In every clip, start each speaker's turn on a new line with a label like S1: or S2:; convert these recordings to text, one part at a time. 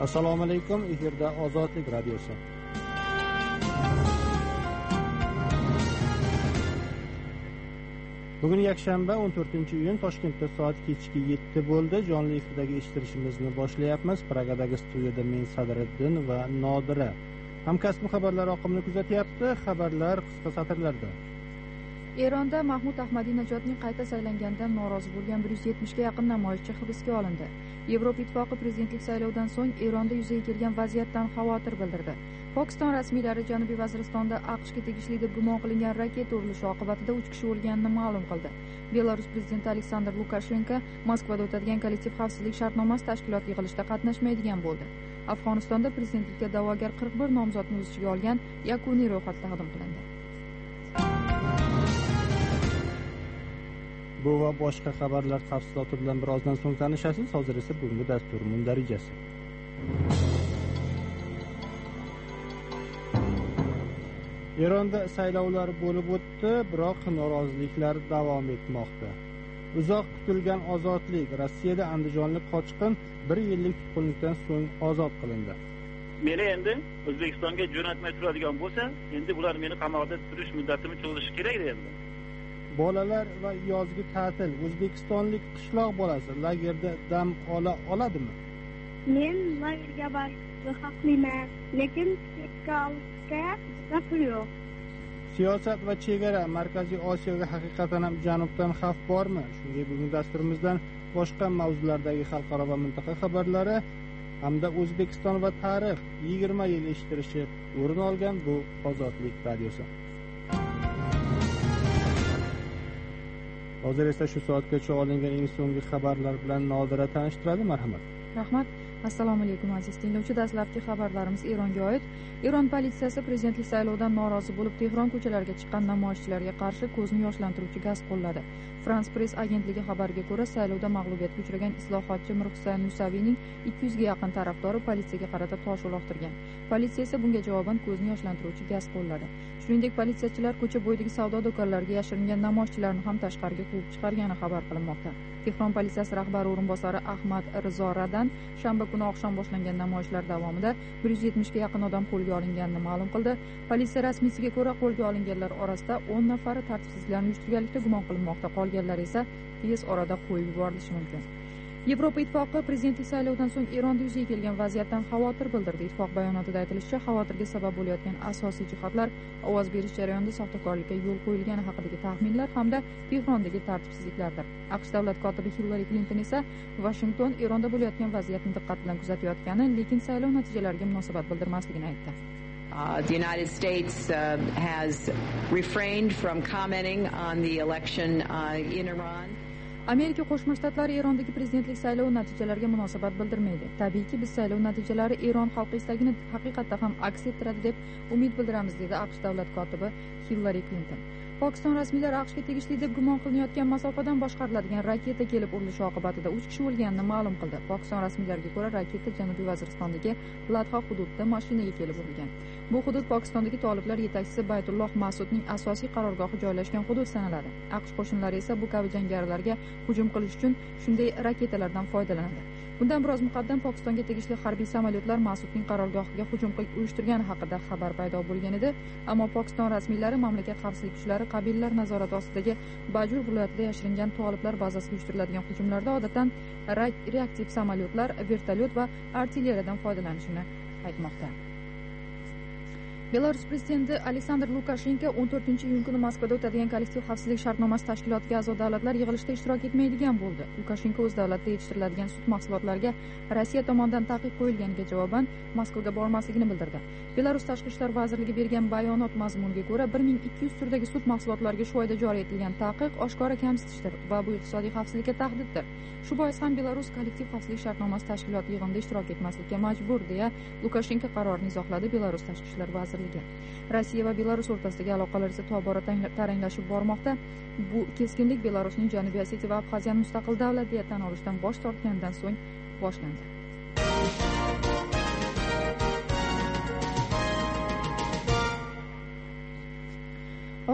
S1: Assalomu alaykum, efirda Ozodlik radiosi. Bugun yakshanba 14-iyun, Toshkentda soat kechki 7 bo'ldi. Jonli efirdagi eshittirishimizni boshlayapmiz. Pragadagi studiyada men Sadriddin va Nodira. Hamkasbim xabarlar oqimini kuzatyapti. Xabarlar qisqa satrlarda.
S2: Eronda Mahmud Ahmadinejodning qayta saylanganidan norozi bo'lgan 170 ga yaqin namoyishchi hibsga olindi. Yevropa Ittifoqi prezidentlik saylovidan so'ng Eronda yuzaga kelgan vaziyatdan xavotir bildirdi. Pokiston rasmiylari Janubiy Vaziristonda AQShga tegishli deb gumon qilingan raketa urilishi oqibatida 3 kishi o'lganini ma'lum qildi. Belarus prezidenti Aleksandr Lukashenko Moskvada o'tadigan kollektiv xavfsizlik shartnomasi tashkiloti yig'ilishida qatnashmaydigan bo'ldi. Afg'onistonda prezidentlikka da'vogar 41 nomzodni o'z ichiga olgan yakuniy ro'yxat taqdim qilindi.
S1: Bu va boshqa xabarlar tafsiloti bilan birozdan so'ng tanishasiz. Hozir esa bugungi dastur mundarijasi. Eronda saylovlar bo'lib o'tdi, biroq noroziliklar davom etmoqda. Uzoq kutilgan ozodlik. Rossiyada andijonlik qochqin 1 yillik tutqunlikdan so'ng ozod qilindi.
S3: Meni endi O'zbekistonga jo'natmay turadigan bo'lsa, endi ular meni qamoqda turish muddatini cho'zishi kerak endi.
S1: Bolalar va yozgi ta'til. O'zbekistonlik qishloq bolasi lagerda dam oladimi?
S4: Men lagerga borishga haqliman, lekin chekka olishga pul yo'q.
S1: Siyosat va chegara. Markaziy Osiyoga haqiqatan ham janubdan xavf bormi? Shunga bugun dasturimizdan boshqa mavzulardagi xalqaro va mintaqa xabarlari hamda O'zbekiston va tarix 20 yil eshittirishi o'rin olgan bu Ozodlik radiosi. Hozir esa shu soatgacha olingan eng so'nggi xabarlar bilan Nodira tanishtiradi. Marhamat.
S2: Rahmat. Assalomu alaykum aziz tinglovchi. Dastlabki xabarlarimiz Eronga oid. Eron politsiyasi prezidentlik saylovidan norozi bo'lib Tehron ko'chalariga chiqqan namoyishchilarga qarshi ko'zni yoshlantiruvchi gaz qo'lladi. France Press agentligi xabariga ko'ra, saylovda mag'lubiyatga uchragan islohotchi Mirhusayn Musaviyning 200 ga yaqin tarafdori politsiyaga qarata tosh uloqtirgan. Politsiya esa bunga javoban ko'zni yoshlantiruvchi gaz qo'lladi. Shuningdek, politsiyachilar ko'cha bo'yidagi savdo do'konlariga yashiringan namoyishchilarni ham tashqariga quvib chiqargani xabar qilinmoqda. Tehron politsiyasi rahbari o'rinbosari Ahmad Rizo Radan shanba kuni oqshom boshlangan namoyishlar davomida 170 ga yaqin odam qo'lga olinganini ma'lum qildi. Politsiya rasmiysiga ko'ra, qo'lga olinganlar orasida 10 nafari tartibsizliklarni uyushtirganlikda gumon qilinmoqda, qolganlar esa tez orada qo'yib yuborilishi mumkin. Yevropa Ittifoqi prezidentlik saylovidan so'ng Eronda yuzaga kelgan vaziyatdan xavotir bildirdi. Ittifoq bayonotida aytilishicha, xavotirga sabab bo'layotgan asosiy jihatlar ovoz berish jarayonida soxtakorlikka yo'l qo'yilgani haqidagi taxminlar hamda Tehrondagi tartibsizliklardir. AQSh davlat kotibi Hillary Clinton esa Washington Eronda bo'layotgan vaziyatni diqqat bilan kuzatayotgani, lekin saylov natijalariga munosabat bildirmasligini aytdi.
S5: The United States has refrained from commenting on the election in Iran.
S2: Amerika Qo'shma Shtatlari Erondagi prezidentlik saylovi natijalariga munosabat bildirmaydi. Tabiiyki, biz saylov natijalari Eron xalqi istagini haqiqatda ham aks ettiradi deb umid bildiramiz, dedi AQSh davlat kotibi Hillary Clinton. Pokiston rasmiylari AQShga tegishli deb gumon qilinayotgan masofadan boshqariladigan raketa kelib urilishi oqibatida 3 kishi o'lganini ma'lum qildi. Pokiston rasmiylariga ko'ra, raketa Janubiy Vaziristondagi Ladxo hududida mashinaga kelib urilgan. Bu hudud Pokistondagi toliblar yetakchisi Baytulloh Mas'udning asosiy qarorgohi joylashgan hudud sanaladi. AQSh qo'shinlari esa bu kabi jangarilarga hujum qilish uchun shunday raketalardan foydalanadi. Bundan biroz muqaddam Pokistonga tegishli harbiy samolyotlar Mas'udning qarorgohiga hujum uyushtirgani haqida xabar paydo bo'lgan edi, ammo Pokiston rasmiylari mamlakat xavfsizlik kuchlari qabilalar nazorati ostidagi Bajur viloyatida yashiringan toliblar bazasiga uyushtiriladigan hujumlarda odatdan reaktiv samolyotlar, vertolyot va artilleriyadan foydalanishini aytmoqda. Belarus prezidenti Aleksandr Lukashenko 14-iyun kuni Moskvada o'tadigan kollektiv xavfsizlik shartnomasi tashkilotiga a'zo davlatlar yig'ilishida ishtirok etmaydigan bo'ldi. Lukashenko o'z davlatida yetishtiriladigan sut mahsulotlariga Rossiya tomonidan taqiq qo'yilganiga javoban Moskvaga bormasligini bildirdi. Belarus tashqi ishlar vazirligi bergan bayonot mazmuniga ko'ra, 1200 turdagi sut mahsulotlariga shu oyda joriy etilgan taqiq oshkora kamsitishdir va bu iqtisodiy xavfsizlikka tahdiddir. Shu bois ham Belarus kollektiv xavfsizlik shartnomasi tashkiloti yig'inida ishtirok etmaslikka majbur, deya Lukashenko qarorini izohladi Belarus tashqi ishlar vazirligi. Rossiya va Belarus o'rtasidagi aloqalar esa tobora taranglashib bormoqda. Bu keskinlik Belarusning Janubiy Osetiya va Abxaziyani mustaqil davlat deya tan olishdan bosh tortganidan so'ng boshlandi.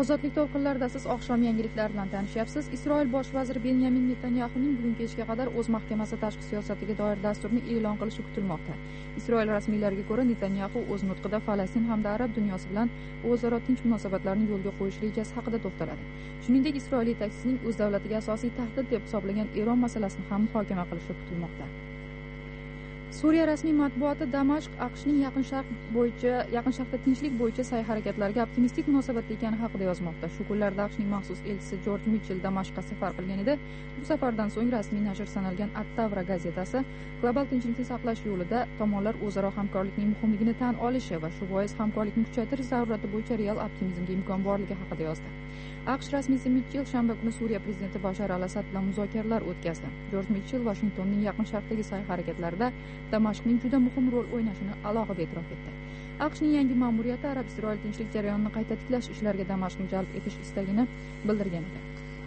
S2: Ozodlik to'lqinlarida siz oqshom yangiliklari bilan tanishyapsiz. Isroil bosh vaziri Benyamin Netanyahuning bugun kechga qadar o'z mahkamasi tashqi siyosatiga doir dasturini e'lon qilishi kutilmoqda. Isroil rasmiylariga ko'ra, Netanyahu o'z nutqida Falastin hamda arab dunyosi bilan o'zaro tinch munosabatlarni yo'lga qo'yish rejasi haqida to'xtaladi. Shuningdek, Isroil yetakchisining o'z davlatiga asosiy tahdid deb hisoblagan Eron masalasini ham muhokama qilishi kutilmoqda. Suriya rasmiy matbuoti Damashq AQShning Yaqin Sharqda tinchlik bo'yicha sa'y-harakatlariga optimistik munosabatda ekani haqida yozmoqda. Shu kunlarda AQShning maxsus elchisi Jorj Mitchell Damashqqa safar qilgan edi. Bu safardan so'ng rasmiy nashr sanalgan At-Tavra gazetasi global tinchlikni saqlash yo'lida tomonlar o'zaro hamkorlikning muhimligini tan olishi va shu bois hamkorlikni kuchaytirish zarurati bo'yicha real optimizmga imkon borligi haqida yozdi. AQSh rasmiysi Mitchell shanba kuni Suriya prezidenti Bashar al-Asad bilan muzokaralar o'tkazdi. Jorj Mitchell Vashingtonning Yaqin Sharqdagi sa'y-harakatlarida Damashqning juda muhim rol o'ynashini alohida e'tirof etdi. AQShning yangi ma'muriyati Arab-Isroil tinchlik jarayonini qayta tiklash ishlariga Damashqni jalb etish istagini bildirgan edi.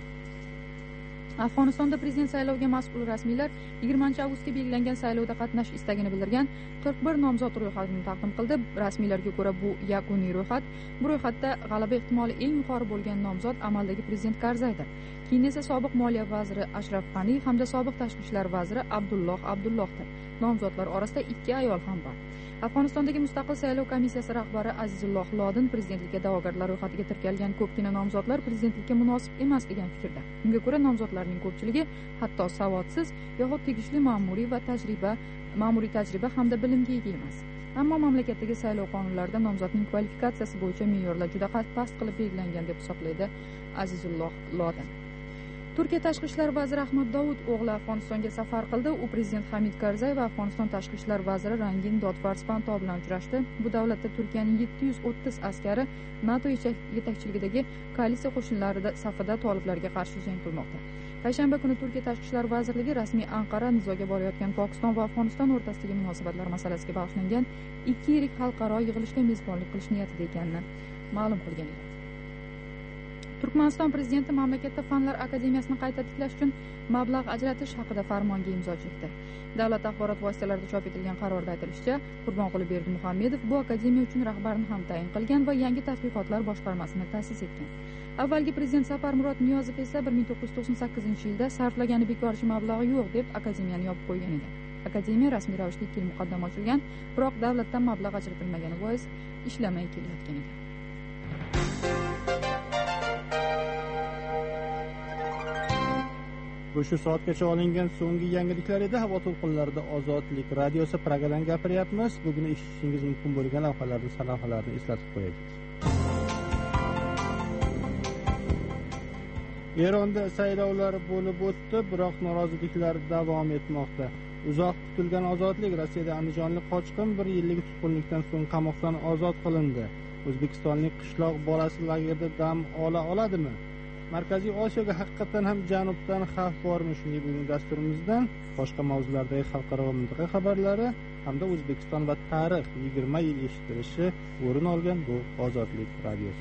S2: Afg'onistonda prezident sayloviga mas'ul rasmiylar 20-avgustga belgilangan saylovda qatnashish istagini bildirgan 41 nomzod ro'yxatini taqdim qildi. Rasmiylarga ko'ra, bu yakuniy ro'yxat. Bu ro'yxatda g'alaba ehtimoli eng yuqori bo'lgan nomzod amaldagi prezident Karzaydir. Keyin esa sobiq moliya vaziri Ashraf G'ani hamda sobiq tashqi ishlar vaziri Abdulloh Abdullohdir. Nomzodlar orasida 2 ayol ham bor. Afg'onistondagi mustaqil saylov komissiyasi rahbari Azizulloh Lodin prezidentlikka da'vogarlar ro'yxatiga kirgan ko'pgina nomzodlar prezidentlikka munosib emas degan fikrda. Unga ko'ra, nomzodlarning ko'pchiligi hatto savodsiz yoxud tegishli ma'muriy tajriba hamda bilimga ega emas. Ammo mamlakatdagi saylov qonunlarida nomzodning kvalifikatsiyasi bo'yicha me'yorlar juda past qilib belgilangan deb hisoblaydi Azizulloh Lodin. Turkiya tashqi ishlar vaziri Ahmad Davud o'g'li Afg'onistonga safar qildi. U prezident Hamid Karzay va Afg'oniston tashqi ishlar vaziri Rangin Dodfarspanto bilan uchrashdi. Bu davlatda Turkiyaning 730 askari NATO yetakchiligidagi koalitsiya qo'shinlarida safida toliblarga qarshi jang qilmoqda. Payshanba kuni Turkiya tashqi ishlar vazirligi rasmiy Anqara nizoga borayotgan Pokiston va Afg'oniston o'rtasidagi munosabatlar masalasiga bag'ishlangan 2 yirik xalqaro yig'ilishga mezbonlik qilish niyatida ekanini ma'lum qilgan edi. Turkmaniston prezidenti mamlakatda Fanlar akademiyasini qayta tiklash uchun mablag' ajratish haqida farmonga imzo chekdi. Davlat axborot vositalarida chop etilgan qarorda aytilishicha, Qurbonquli Berdimuhammedov bu akademiya uchun rahbarni ham tayin qilgan va yangi tadqiqotlar boshqarmasini ta'sis etgan. Avvalgi prezident Saparmurod Niyozov esa 1998-yilda sarflagani bekorchi mablag'i yo'q deb akademiyani yopib qo'ygan edi. Akademiya rasmiy ravishda 2 yil muqaddam ochilgan, biroq davlatdan mablag' ajratilmagani bois ishlamay kelayotgan edi.
S1: Bu shu soatgacha olingan so'nggi yangiliklar edi. Havo to'lqinlarida Ozodlik radiosi Pragadan gapiryapmiz. Bugun eshitishingiz mumkin bo'lgan lavhalarning sarlavhalarini eslatib qo'yaylik. Eronda saylovlar bo'lib o'tdi, biroq noroziliklar davom etmoqda. Uzoq kutilgan ozodlik. Rossiyada andijonlik qochqin 1 yillik tutqunlikdan so'ng qamoqdan ozod qilindi. O'zbekistonlik qishloq bolasi lagerda dam ola oladimi? Markaziy Osiyoga haqiqatan ham janubdan xavf bormi? Shunday bugun dasturimizdan boshqa mavzulardagi xalqaro va mintaqa xabarlari hamda O'zbekiston va tarix 20 yil eshitilishi o'rin olgan bu Ozodlik radiosi.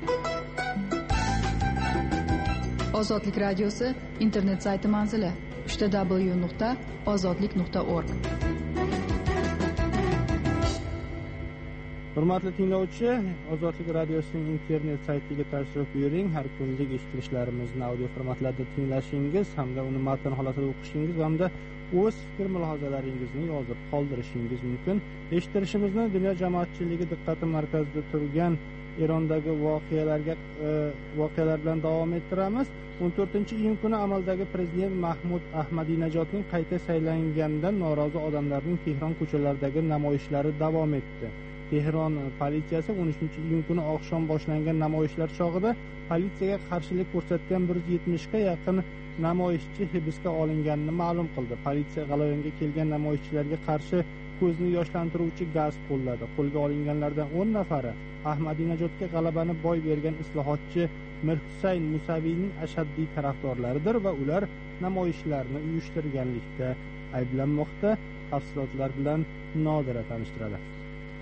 S2: Ozodlik radiosi internet sayti manzili www.ozodlik.org.
S1: Hurmatli tinglovchi, Ozodlik radiosining internet saytiga tashrif buyuring. Har kunlik eshittirishlarimizni audio formatlarda tinglashingiz hamda uni matn holatida o'qishingiz hamda o'z fikr mulohazalaringizni yozib qoldirishingiz mumkin. Eshittirishimizni dunyo jamoatchiligi diqqati markazida turgan Erondagi voqealar bilan davom ettiramiz. 14-iyun kuni amaldagi prezident Mahmud Ahmadinejodning qayta saylanganidan norozi odamlarning Tehron ko'chalaridagi namoyishlari davom etdi. Tehron politsiyasi 13-iyun kuni oqshom boshlangan namoyishlar chog'ida politsiyaga qarshilik ko'rsatgan 170 ga yaqin namoyishchi hibsga olinganini ma'lum qildi. Politsiya g'alayonga kelgan namoyishchilarga qarshi ko'zni yoshlantiruvchi gaz qo'lladi. Qo'lga olinganlardan 10 nafari Ahmadinejodga g'alabani boy bergan islohotchi Mirhusayn Musaviyning ashaddiy tarafdorlaridir va ular namoyishlarni uyushtirganlikda ayblanmoqda. Tafsilotlar bilan Nodira tanishtiradi.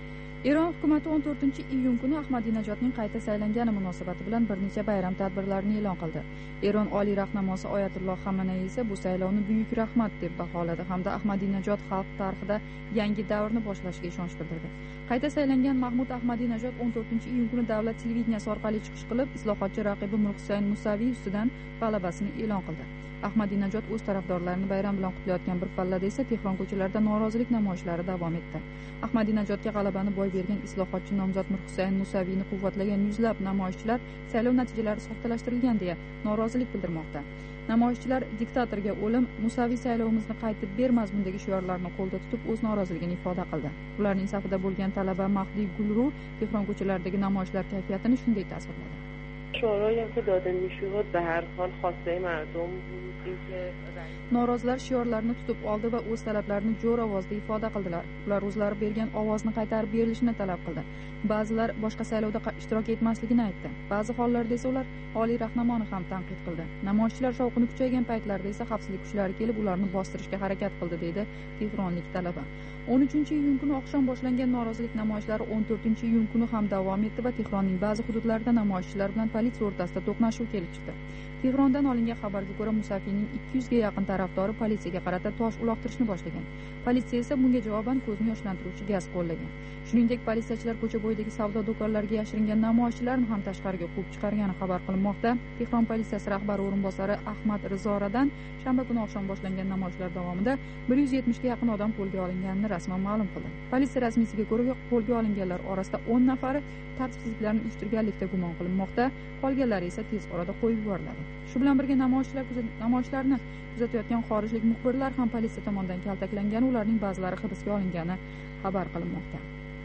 S2: Eron hukumati 14-iyun kuni Ahmadinajodning qayta saylangani munosabati bilan bir necha bayram tadbirlarini e'lon qildi. Eron oliy rahnamosi Oyatulloh Xamenei esa bu saylovni buyuk rahmat deb baholadi hamda Ahmadinajod xalq tarixida yangi davrni boshlashiga ishonch bildirdi. Qayta saylangan Mahmud Ahmadinajod 14-iyun kuni davlat televideniyasi orqali chiqish qilib, islohotchi raqibi Mirhusayn Musaviy ustidan g'alabasini e'lon qildi. Ahmadinajod o'z tarafdorlarini bayram bilan qutlayotgan bir pallada esa Tehron ko'chalarida norozilik namoyishlari davom etdi. Ahmadinajodga g'alabani boy bergan islohotchi nomzod Mirhusayn Musaviyni quvvatlagan yuzlab namoyishchilar saylov natijalari soxtalashtirilgan deya norozilik bildirmoqda. Namoyishchilar diktatorga o'lim, Musaviy saylovimizni qaytib bermazmundagi shiorlarni qo'lda tutib o'z noroziligini ifoda qildi. Ularning safida bo'lgan talaba Mahdi Gulru Tehron ko'chalaridagi namoyishlar kayfiyatini shunday tasvirladi.
S6: شورایی هم که داده میشد به هر حال خواسته مردم بود اینکه
S2: norozilar shiorlarni tutib oldi va o'z talablarini jo'r ovozda ifoda qildilar. Ular o'zlari bergan ovozni qaytarib berilishini talab qildi. Ba'zilar boshqa saylovda ishtirok etmasligini aytdi. Ba'zi hollarda esa ular oliy rahnamoni ham tanqid qildi. Namoyishchilar shovqini kuchaygan paytlarda esa xavfsizlik kuchlari kelib ularni bostirishga harakat qildi, deydi tehronlik talaba. 13-iyun kuni oqshom boshlangan norozilik namoyishlari 14-iyun kuni ham davom etdi va Tehronning ba'zi hududlarida namoyishchilar bilan politsiya o'rtasida to'qnashuv kelib chiqdi. Tehrondan olingan xabarga ko'ra, Musafiyning 200 ga yaqin tarafdori politsiyaga qarata tosh uloqtirishni boshlagan. Politsiya esa bunga javoban ko'zni yoshlantiruvchi gaz qo'llagan. Shuningdek, politsiyachilar ko'cha bo'yidagi savdo do'konlariga yashiringan namoyishchilarni ham tashqariga quvib chiqargani xabar qilinmoqda. Tehron politsiyasi rahbari o'rinbosari Ahmad Rizoradan shanba kuni oqshom boshlangan namoyishlar davomida 170 ga yaqin odam qo'lga olinganini rasman ma'lum qildi. Politsiya rasmiysiga ko'ra, qo'lga olinganlar orasida 10 nafari tartibsizliklarni uyushtirganlikda gumon qilinmoqda, qolganlari esa tez orada qo'yib yuboriladi. Shu bilan birga namoyishlarni kuzatayotgan xorijlik muxbirlar ham politsiya tomonidan kaltaklangani, ularning ba'zilari hibsga olingani xabar qilinmoqda.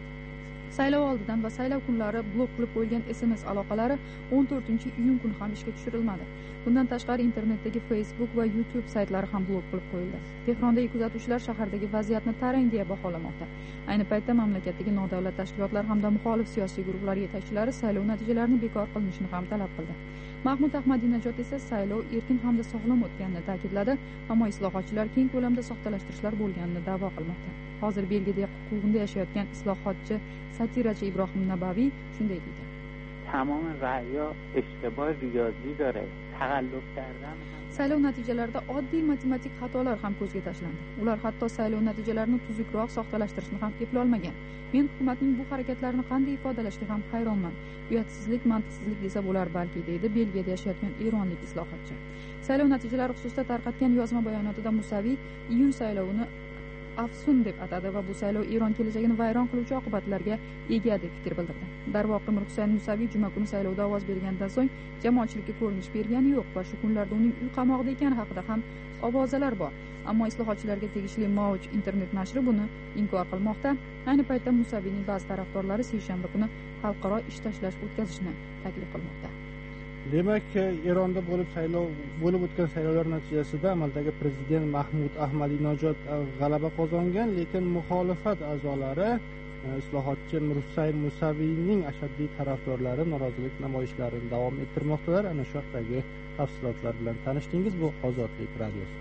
S2: Saylov oldidan va saylov kunlari blok qilib qo'yilgan SMS aloqalari 14-iyun kuni ham ishga tushirilmadi. Bundan tashqari internetdagi Facebook va YouTube saytlari ham blok qilib qo'yildi. Tehrondagi kuzatuvchilar shahardagi vaziyatni tarang deya baholamoqda. Ayni paytda mamlakatdagi nodavlat tashkilotlar hamda muxolif siyosiy guruhlar yetakchilari saylov natijalarini bekor qilinishini ham talab qildi. Mahmud Ahmadinajod esa saylov erkin hamda sog'lom o'tganini ta'kidladi, ammo islohotchilar keng ko'lamda soxtalashtirishlar bo'lganini da'vo qilmoqda. Hozir Belgiyada huquqida yashayotgan islohotchi, satirachi Ibrohim Nabaviy shunday deydi.
S7: Tamom ra'yo اشتباه ریاضی داره. تقلب کردن
S2: saylov natijalarida oddiy matematik xatolar ham ko'zga tashlandi. Ular hatto saylov natijalarini tuzukroq soxtalashtirishni ham eplolmagan. Men hukumatning bu harakatlarini qanday ifodalashga ham hayronman. Uyatsizlik, mantiqsizlik desa bo'lar balki, deydi Belgiyada yashayotgan eronlik islohotchi. Saylov natijalari xususida tarqatgan yozma bayonotida Musaviy iyun saylovini afsun deb atadi va bu saylov Eron kelajagini vayron qiluvchi oqibatlarga ega deb fikr bildirdi. Darvoqe Mirhusayn Musaviy juma kuni saylovda ovoz bergandan so'ng jamoatchilikka ko'rinish bergani yo'q va shu kunlarda uning uy qamoqda ekani haqida ham ovozalar bor. Ammo islohotchilarga tegishli Mauj internet nashri buni inkor qilmoqda. Ayni paytda Musaviyning ba'zi tarafdorlari seshanba kuni xalqaro ish tashlash o'tkazishni taklif qilmoqda.
S1: Demak, Eronda bo'lib o'tgan saylovlar natijasida amaldagi prezident Mahmud Ahmadinajod g'alaba qozongan, lekin muxolifat a'zolari islohotchi Mirhusayn Musaviyning ashaddiy tarafdorlari norozilik namoyishlarini davom ettirmoqdalar. Ana shu haqdagi tafsilotlar bilan tanishdingiz. Bu Ozodlik radiosi.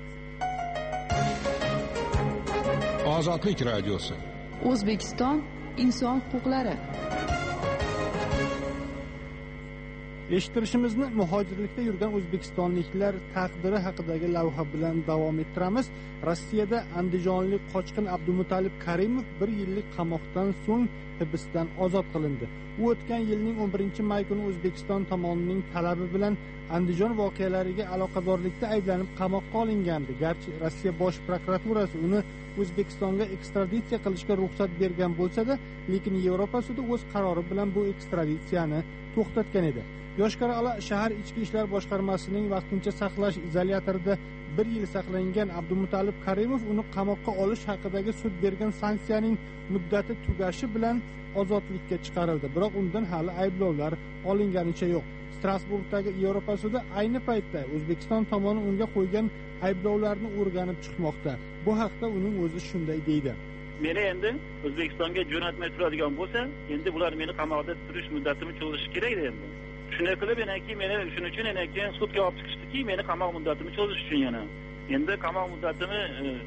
S8: Ozodlik radiosi.
S2: O'zbekiston inson huquqlari.
S1: Eshittirishimizni muhojirlikda yurgan o'zbekistonliklar taqdiri haqidagi lavha bilan davom ettiramiz. Rossiyada andijonlik qochqin Abdumutalib Karimov 1 yillik qamoqdan so'ng hibsdan ozod qilindi. U o'tgan yilning 11-may kuni O'zbekiston tomonining talabi bilan Andijon voqealariga aloqadorlikda ayblanib qamoqqa olingandi. Garchi Rossiya bosh prokuraturasi uni O'zbekistonga ekstraditsiya qilishga ruxsat bergan bo'lsa-da, lekin Yevropa sudi o'z qarori bilan bu ekstraditsiyani to'xtatgan edi. Yoshkara shahar ichki ishlar boshqarmasining vaqtincha saqlash izolyatorida 1 yil saqlangan Abdumutalib Karimov uni qamoqqa olish haqidagi sud bergan sanksiyaning muddati tugashi bilan ozodlikka chiqarildi. Biroq undan hali ayblovlar olinganicha yo'q. Strasburgdagi Yevropa sudi ayni paytda O'zbekiston tomoni unga qo'ygan ayblovlarni o'rganib chiqmoqda. Bu haqda uning o'zi shunday deydi.
S3: Meni endi O'zbekistonga jo'natmay turadigan bo'lsa, endi bular meni qamoqda turish muddatini cho'zishi kerak endi. Shunday qilib, shuning uchun sudga olib chiqishdiki, meni qamoq muddatini cho'zish uchun yana. Endi qamoq muddatini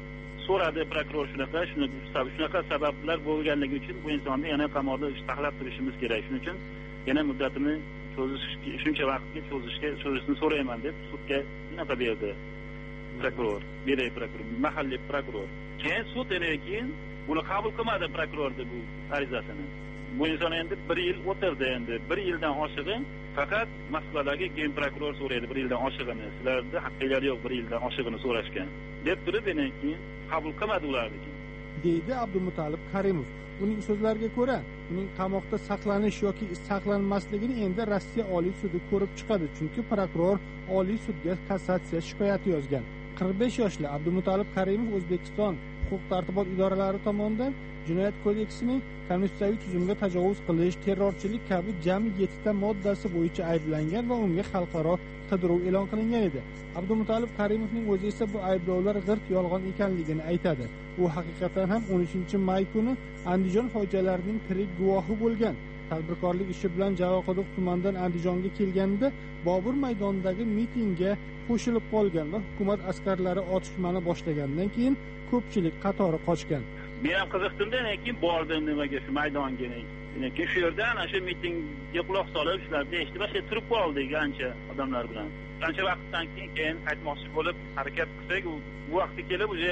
S3: so'radi prokuror shunaqa sabablar bo'lganligi uchun bu insonni yana qamoqda saqlab turishimiz kerak. Shuning uchun yana muddatini shuncha vaqtga cho'zishni so'rayman deb sudga nima berdi prokuror, mahalliy prokuror. Keyin sud keyin buni qabul qilmadi prokurorni bu arizasini. Bu inson endi 1 yil o'tirdi endi. 1 yildan oshig'i faqat Moskvadagi gen prokuror so'raydi 1 yildan oshig'ini. Sizlarda haqqinglar yo'q 1 yildan oshig'ini so'rashga. Deb turib keyin qabul qilmadi ularni. deydi Abdumutolib Karimov. Uning so'zlariga ko'ra, uning qamoqda saqlanish yoki saqlanmasligini endi Rossiya Oliy sudi ko'rib chiqadi, chunki prokuror Oliy sudga kassatsiya shikoyati yozgan. 45 yoshli Abdumutolib Karimov O'zbekiston huquq-tartibot idoralari tomonidan Jinoyat kodeksining konstitutsiyaviy tuzumga tajovuz qilish, terrorchilik kabi jami 7 ta moddasi bo'yicha ayblangan va unga xalqaro qidiruv e'lon qilingan edi. Abdumutolib Karimovning o'zi esa bu ayblovlar g'irt yolg'on ekanligini aytadi. U haqiqatan ham 13-may kuni Andijon fojialarining tirik guvohi bo'lgan. Tadbirkorlik ishi bilan Javoqo'diq tumanidan Andijonga kelganida Bobur maydonidagi mitingga qo'shilib qolgan va hukumat askarlari otishmani boshlagandan keyin ko'pchilik qatori qochgan. Men ham qiziqdim-da, keyin bordim nimaga shu maydonga. Keyin shu yerda ana shu mitingga quloq solib ishlarni eshitib, o'sha turib qoldik ancha odamlar bilan. Ancha vaqtdan keyin qaytmoqchi bo'lib harakat qilsak, bu vaqtda kelib o'sha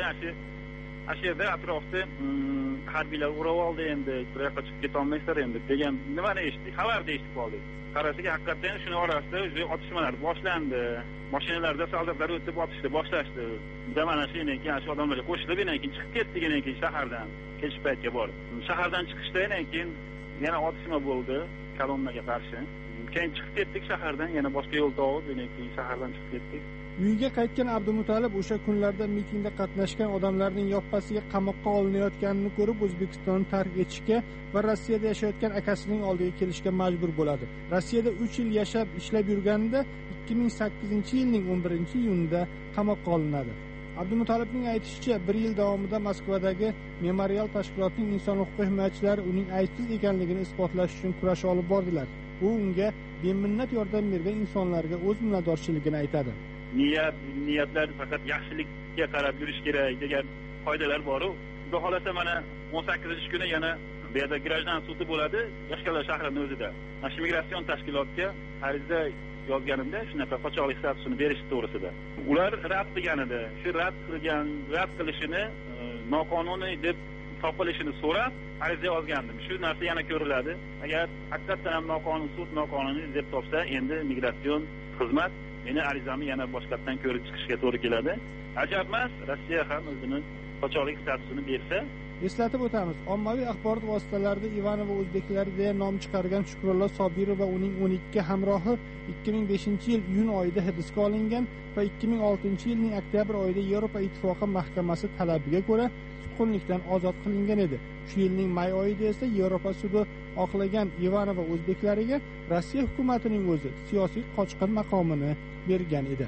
S3: yerda atrofda harbiylar o'rab oldi, endi bir yoqqa chiqib keta olmaysizlar endi degan nimani eshitdik, xabarda eshitib qoldik. Qarasak haqiqatan shuni orasida o'sha otishmalar boshlandi. Mashinalarda soldatlar o'tib otishni boshlashdi. Biz mana shu keyin shu odamlarga qo'shilib keyin chiqib ketdik keyin shahardan. Kech paytga borib. Shahardan chiqishdan keyin yana otishma bo'ldi kolonnaga qarshi. Keyin chiqib ketdik shahardan, yana boshqa yo'l topib, keyin shahardan chiqib ketdik. Uyiga qaytgan Abdumutolib o'sha kunlarda mitingda qatnashgan odamlarning yoppasiga qamoqqa olinayotganini ko'rib O'zbekistonni tark etishga va Rossiyada yashayotgan akasining oldiga kelishga majbur bo'ladi. Rossiyada 3 yil yashab, ishlab yurganida 2008-yilning 11-iyunida qamoqqa olinadi. Abdumutolibning aytishicha, 1 yil davomida Moskvadagi memorial tashkilotining inson huquq himoyachilari uning aybsiz ekanligini isbotlash uchun kurash olib bordilar. U unga beminnat yordam bergan insonlarga o'z minnatdorchiligini aytadi. Niyatlar faqat yaxshilikka qarab yurish kerak degan qoidalar bor-ku. Xudo xolasa mana 18-kuni yana bu yerda grajdan sudi bo'ladi, Yoshlar shahrining o'zida. Mana migratsion tashkilotga ariza yozganimda shunaqa qochoqlik statusini berish to'g'risida. Ular rad qilgan edi. Shu rad qilishini noqonuniy deb topilishini so'rab ariza yozgandim. Shu narsa yana ko'riladi. Agar haqiqatan ham noqonuniy deb topsa, endi migratsion xizmat meni arizamni yana boshqatdan ko'rib chiqishga to'g'ri keladi. Ajab emas, Rossiya ham o'zining qochoqlik statusini bersa. Eslatib o'tamiz, ommaviy axborot vositalarida Ivanova o'zbeklari deya nom chiqargan Shukrullo Sobirov va uning 12 hamrohi 2005-yil iyun oyida hibsga olingan va 2006-yilning oktyabr oyida Yevropa Ittifoqi mahkamasi talabiga ko'ra tutqunlikdan ozod qilingan edi. Shu yilning may oyida esa Yevropa sudi oqlagan Ivanova o'zbeklariga Rossiya hukumatining o'zi siyosiy qochqin maqomini bergan edi.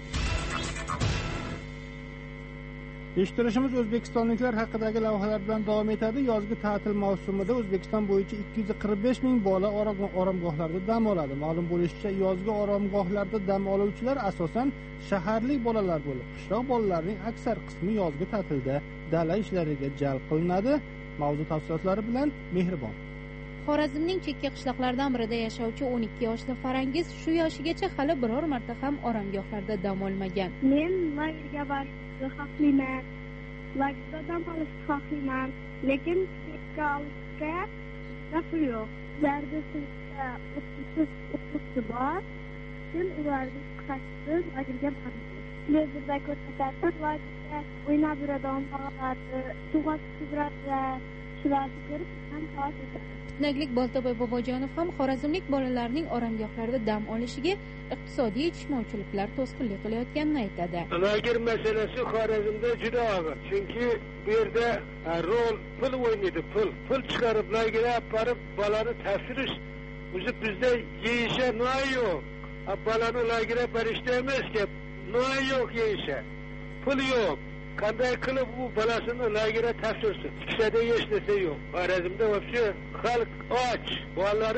S3: Eshittirishimiz O'zbekistonliklar haqidagi lavhalar bilan davom etadi. Yozgi ta'til mavsumida O'zbekiston bo'yicha 245 ming bola oromgohlarda dam oladi. Ma'lum bo'lishicha, yozgi oromgohlarda dam oluvchilar asosan shaharlik bolalar bo'lib, qishloq bolalarining aksar qismi yozgi ta'tilda dala ishlariga jalb qilinadi. Mavzu tafsilotlari bilan Mehribon.
S9: Xorazmning chekka qishloqlaridan birida yashovchi 12 yoshli Farangiz shu yoshigacha hali biror marta ham oromgohlarda dam olmagan.
S4: Men lagerga borishni xohlayman. Lagerda dam olishni xohlayman, lekin chekka olishga pul yo'q. Zarbisizda o'quvchi bor, sen ularni qaytib lagerga boradi. Televizorda ko'rsatadi, lagerga o'ynab yuradigan bolalarni, suvga tushib yuradilar. Shularni ko'rib ham xavotir.
S9: Naglik Boltaboy Bobojonov ham xorazmlik bolalarning oromgohlarda dam olishiga iqtisodiy yetishmovchiliklar to'sqinlik qilayotganini aytadi.
S10: Lager masalasi Xorazmda juda og'ir. Chunki bu yerda rol pul o'ynaydi, pul chiqarib lagerga olib borib bolani tashirish. O'zi bizda yeyisha noy yo'q. Bolani lagerga berishda emasga noy yo'q yeyisha. Pul yo'q. Qanday qilib u bolasini lagerga tashirsin? Ikkisida hech narsa yo'q. Xorazmda вообще xalq och. Bolalari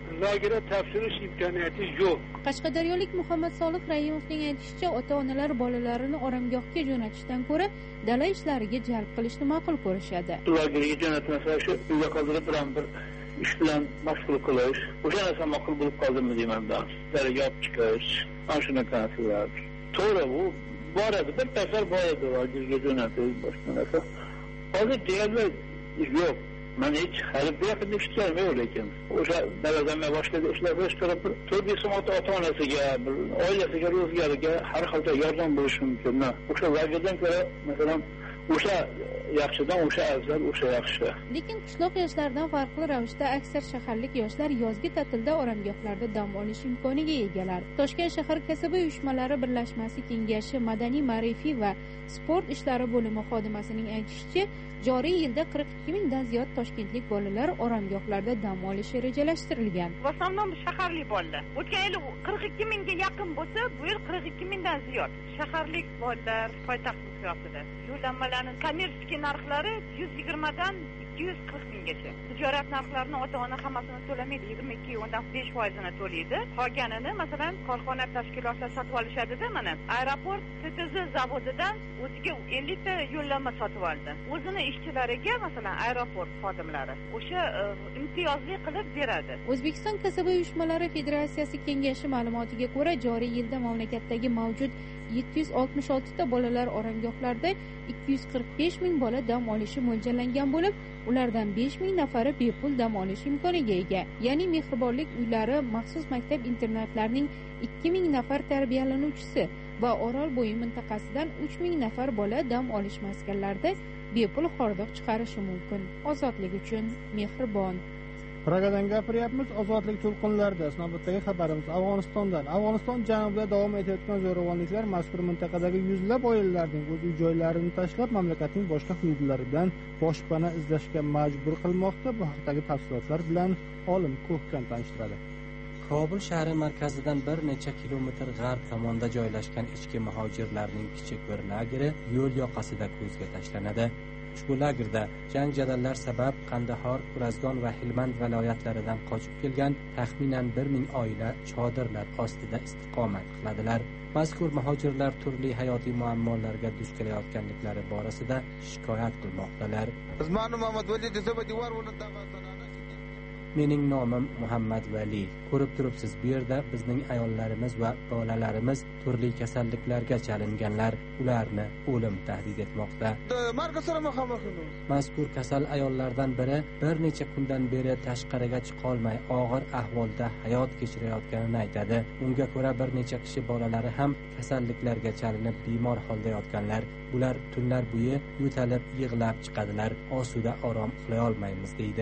S10: lagerga topshirish imkoniyati yo'q.
S9: Qashqadaryolik Muhammad Solih Rahimovning aytishicha, ota-onalar bolalarini oromgohga jo'natishdan ko'ra dala ishlariga jalb qilishni ma'qul ko'rishadi.
S11: Lagerga jo'natmasa, shu uyga qoldirib bir ish bilan mashg'ul qilish, o'sha narsa ma'qul bo'lib qoldimi deyman men. Dalaga olib chiqish, ana shunaqa narsalar. To'g'ri, bu boradi, bir tashar boradi lagerga jo'natish, boshqa narsa. Hozir deyarli yo'q. Men hiç harbiy yaqinda ishlayman lekin o'sha daladan boshqa ishlar qilib turib ota-onasiga, oilasiga, ro'zgoriga har xilda yordam bo'lishi mumkin. O'sha lagerdan ko'ra, masalan, o'sha yaxshidan o'sha afzal, o'sha yaxshi.
S9: Lekin qishloq yoshlaridan farqli ravishda aksar shaharlik yoshlar yozgi ta'tilda oromgohlarda dam olish imkoniga egalar. Toshkent shahar kasaba uyushmalari birlashmasi kengashi madaniy, ma'rifiy va sport ishlari bo'limi xodimasining aytishicha, joriy yilda 42 mingdan ziyod toshkentlik bolalar oromgohlarda dam olishi rejalashtirilgan.
S12: В основном shaharlik bolalar. O'tgan yil 42 mingga yaqin bo'lsa, bu yil 42 mingdan ziyod. Shaharlik bolalar poytaxt miqyosida. Yo'llanmalarning kommersiy narxlari 120 dan 240 minggacha. Tijorat narxlarini ota-ona hammasini to'lamaydi, 22.5%ni to'laydi. Qolganini masalan korxona tashkilotlar sotib olishadi-da, mana aeroport TTZ zavodidan o'ziga 50 ta yo'llanma sotib oldi. O'zini ishchilariga masalan aeroport xodimlari o'sha imtiyozli qilib beradi.
S9: O'zbekiston kasaba uyushmalari federatsiyasi kengashi ma'lumotiga ko'ra, joriy yilda mamlakatdagi mavjud 766 ta bolalar oromgohlarda 245 ming bola dam olishi mo'ljallangan bo'lib, ulardan 5 ming nafari bepul dam olish imkoniga ega. Ya'ni mehribonlik uylari, maxsus maktab-internatlarning 2 ming nafar tarbiyalanuvchisi va Orolbo'yi mintaqasidan 3 ming nafar bola dam olish maskanlarida bepul hordiq chiqarishi mumkin. Ozodlik uchun mehribon.
S1: Pragadan gapiryapmiz. Ozodlik to'lqinlarida navbatdagi xabarimiz Afg'onistondan. Afg'oniston janubida davom etayotgan zo'ravonliklar mazkur mintaqadagi yuzlab oilalarning o'z uy-joylarini tashlab, mamlakatning boshqa hududlaridan boshpana izlashga majbur qilmoqda. Bu haqdagi tafsilotlar bilan olim Ko'hkan tanishtiradi.
S13: Kobul shahri markazidan bir necha kilometr g'arb tomonda joylashgan ichki muhojirlarning kichik bir lageri yo'l yoqasida ko'zga tashlanadi. Ushbu lagerda jang-jadallar sabab Qandahor, Urazgon va Hilmand viloyatlaridan qochib kelgan taxminan 1000 oila chodirlar ostida istiqomat qiladilar. Mazkur muhojirlar turli hayotiy muammolarga duch kelayotganliklari borasida shikoyat qilmoqdalar. Mening nomim Muhammad Vali. Ko'rib turibsiz, bu yerda bizning ayollarimiz va bolalarimiz turli kasalliklarga chalinganlar. Ularni o'lim tahdid etmoqda. Mazkur kasal ayollardan biri bir necha kundan beri tashqariga chiqa olmay og'ir ahvolda hayot kechirayotganini aytadi. Unga ko'ra bir necha kishi bolalari ham kasalliklarga chalinib bemor holda yotganlar. Ular tunlar bo'yi yo'talib, yig'lab chiqadilar. Osuda orom qilay olmaymiz deydi.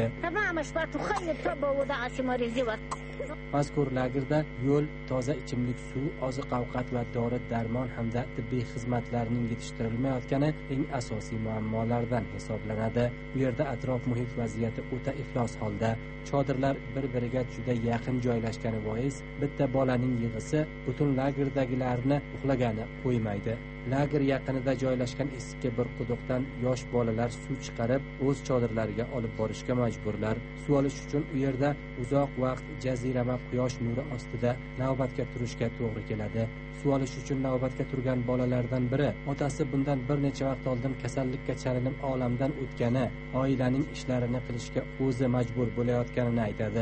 S13: Mazkur lagerda yo'l, toza ichimlik suv, oziq-ovqat va dori-darmon hamda tibbiy xizmatlarning yetishtirilmayotgani eng asosiy muammolardan hisoblanadi. Bu yerda atrof muhit vaziyati o'ta iflos holda. Chodirlar bir-biriga juda yaqin joylashgani bois bitta bolaning yig'isi butun lagerdagilarni uxlagani qo'ymaydi. Lager yaqinida joylashgan eski bir quduqdan yosh bolalar suv chiqarib, o'z chodirlariga olib borishga majburlar. Suv olish uchun u yerda uzoq vaqt jazirama quyosh nuri ostida navbatga turishga to'g'ri keladi. Suv olish uchun navbatga turgan bolalardan biri otasi bundan bir necha vaqt oldin kasallikka chalinib olamdan o'tgani, oilaning ishlarini qilishga o'zi majbur bo'layotganini aytadi.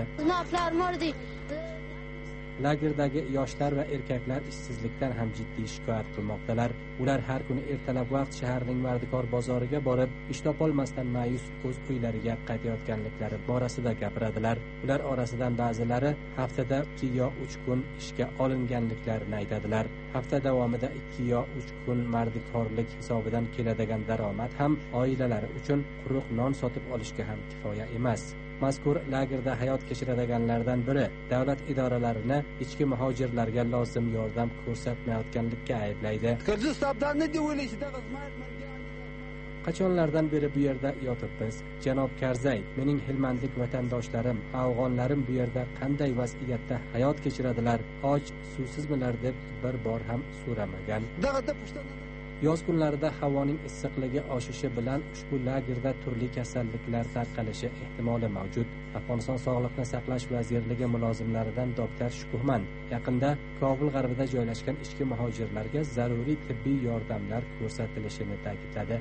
S13: Lagerdagi yoshlar va erkaklar ishsizlikdan ham jiddiy shikoyat qilmoqdalar. Ular har kuni ertalab vaqt shaharning Mardikor bozoriga borib, ish topolmasdan ma'yus o'z uylariga qaytayotganliklari borasida gapiradilar. Ular orasidan ba'zilari haftada 2 yo 3 kun ishga olinganliklarini aytadilar. Hafta davomida 2 yo 3 kun mardikorlik hisobidan keladigan daromad ham oilalari uchun quruq non sotib olishga ham kifoya emas. Mazkur lagerda hayot kechiradiganlardan biri davlat idoralarini ichki muhojirlarga lozim yordam ko'rsatmayotganlikka ayblaydi. Qachonlardan beri bu yerda yotibmiz? Janob Karzay, mening hilmandlik vatandoshlarim, afg'onlarim bu yerda qanday vaziyatda hayot kechiradilar? Och, suvsizmilar deb bir bor ham so'ramagan. Yoz kunlarida havoning issiqligi oshishi bilan ushbu lagerda turli kasalliklar tarqalishi ehtimoli mavjud. Afg'oniston Sog'liqni saqlash vazirligi mulozimlaridan doktor Shukuhman yaqinda Kobul g'arbida joylashgan ichki muhojirlarga zaruriy tibbiy yordamlar ko'rsatilishini ta'kidladi.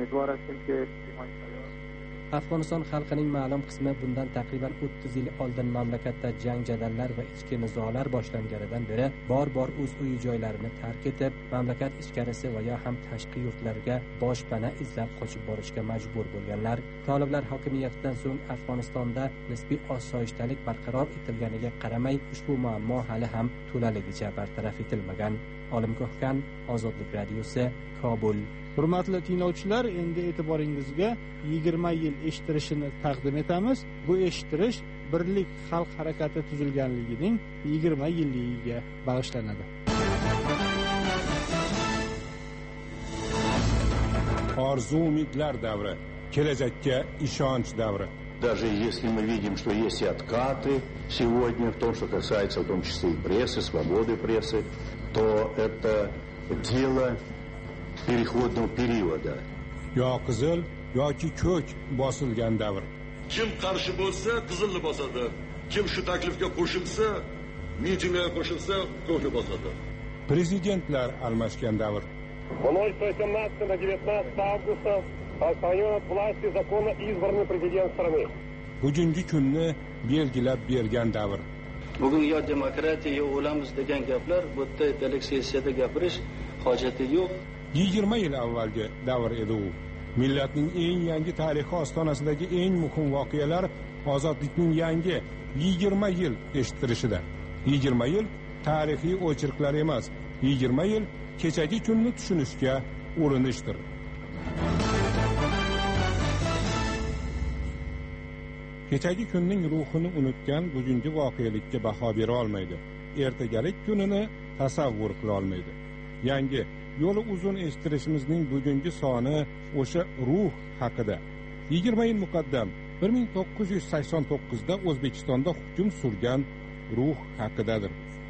S13: Afg'oniston xalqining ma'lum qismi bundan taqriban 30 yil oldin mamlakatda jang jadallar va ichki nizolar boshlanganidan beri bor o'z uy joylarini tark etib, mamlakat ichkarisi va yo ham tashqi yurtlarga boshpana izlab qochib borishga majbur bo'lganlar. Toliblar hokimiyatidan so'ng Afg'onistonda nisbiy osoyishtalik barqaror etilganiga qaramay, ushbu muammo hali ham to'laligicha bartaraf etilmagan. Olim Ko'hkan, Ozodlik radiosi, Kobul.
S1: Hurmatli tinglovchilar, endi e'tiboringizga 20 yil eshittirishini taqdim etamiz. Bu eshittirish Birlik xalq harakati tuzilganligining 20 yilligiga bag'ishlanadi.
S8: Orzu umidlar davri, kelajakka ishonch davri.
S14: Даже если мы видим, что есть и откаты сегодня в том, что касается в том числе и прессы, свободы прессы, то это дело переходного периода.
S8: Yo qizil yoki ko'k bosilgan davr.
S15: Kim qarshi bo'lsa, qizilni bosadi. Kim shu taklifga qo'shilsa, mitingga qo'shilsa, ko'kni bosadi.
S8: Prezidentlar almashgan davr.
S16: Мной 117 на 19 августа отстранен от власти законно избранный президент страны.
S8: Bugungi kunni belgilab bergan davr.
S17: Bugun yo demokratiya yo o'lamiz degan gaplar bu yerda sessiyada gapirish hojati yo'q.
S8: 20 yil avvalgi davr edi u. Millatning eng yangi tarixi ostonasidagi eng muhim voqealar ozodlikning yangi 20 yil eshittirishida. 20 yil tarixiy o'chirqlar emas, 20 yil kechagi kunni tushunishga urinishdir. Kechagi kunning ruhini unutgan bugungi voqelikka baho bera olmaydi. Ertagalik kunini tasavvur qila olmaydi. Yangi yo'li uzun eshittirishimizning bugungi soni o'sha ruh haqida. 20 yil muqaddam 1989 da O'zbekistonda hukm surgan ruh haqidadir.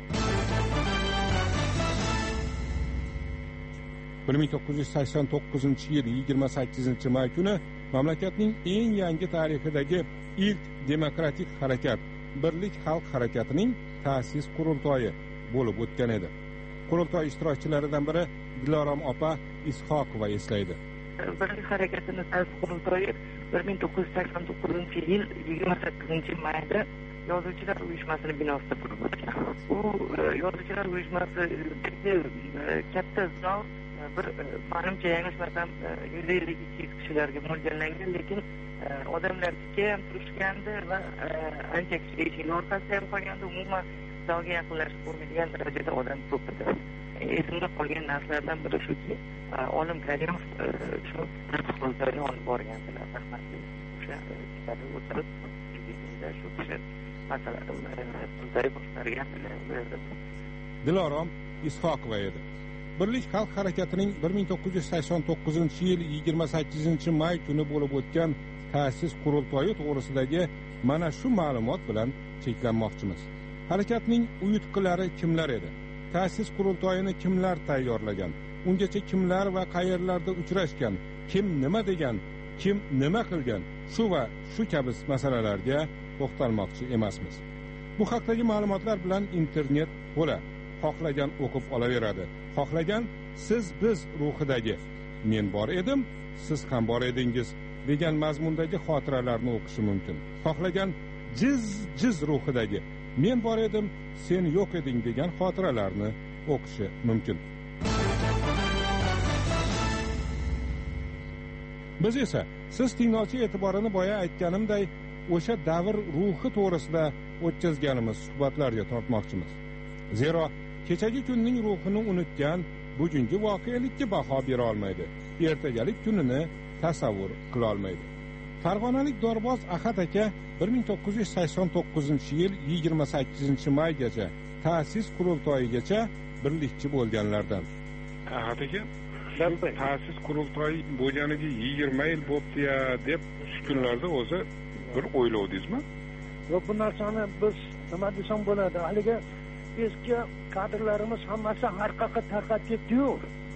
S8: 1989-yil 28-may kuni mamlakatning eng yangi tarixidagi ilk demokratik harakat Birlik xalq harakatining ta'sis qurultoyi bo'lib o'tgan edi. Qurultoy ishtirokchilaridan biri Dilorom opa Ishoqova eslaydi.
S18: Birlik harakatining ta'sis qurultoyi 1989-yil 28-mayda Yozuvchilar uyushmasini binosida bo'lib o'tgan. U Yozuvchilar uyushmasidagi katta zal bir menimcha yanglishmasam 152 kishilarga mo'ljallangan, lekin odamlar kam turishgandi va ancha kishi eshikning orqasida ham qolgandi. Umuman zalga yaqinlashib bo'lmaydigan darajada odam ko'p edi. Esimda qolgan narsalardan biri shuki, Olim Karimov shu qurultoyni olib borgandilar. Rahmatli. O'sha kitobi o'tirib, shu kishi masalan qurultoy boshqargandilar.
S8: Dilorom Ishoqova edi. Birlik xalq harakatining 1989-yil 28-may kuni bo'lib o'tgan ta'sis qurultoyi to'g'risidagi mana shu ma'lumot bilan cheklanmoqchimiz. Harakatning uyutqilari kimlar edi? Ta'sis qurultoyini kimlar tayyorlagan? Ungacha kimlar va qayerlarda uchrashgan? Kim nima degan? Kim nima qilgan? Shu va shu kabi masalalarga to'xtalmoqchi emasmiz. Bu haqdagi ma'lumotlar bilan internet to'la. Xohlagan o'qib olaveradi. Xohlagan siz biz ruhidagi men bor edim, siz ham bor edingiz degan mazmundagi xotiralarni o'qishi mumkin. Xohlagan jiz ruhidagi men bor edim, sen yo'q eding degan xotiralarni o'qishi mumkin. Biz esa siz tinglovchi e'tiborini boya aytganimday o'sha davr ruhi to'g'risida o'tkazganimiz suhbatlarga tortmoqchimiz. Zero kechagi kunning ruhini unutgan bugungi voqelikka baho bera olmaydi. Ertagalik kunini tasavvur qila olmaydi. Farg'onalik dorboz Ahad aka 1989-yil 28-maygacha ta'sis qurultoyigacha birlikchi bo'lganlardan.
S19: Ahad aka, ta'sis qurultoyi bo'lganiga 20 yil bo'pti-ya deb shu kunlarda o'zi bir o'ylovdingizmi?
S10: Yo'q, bu narsani biz nima desam bo'ladi? Haliga eski kadrlarimiz hammasi orqaga tarqab ketdi-yu.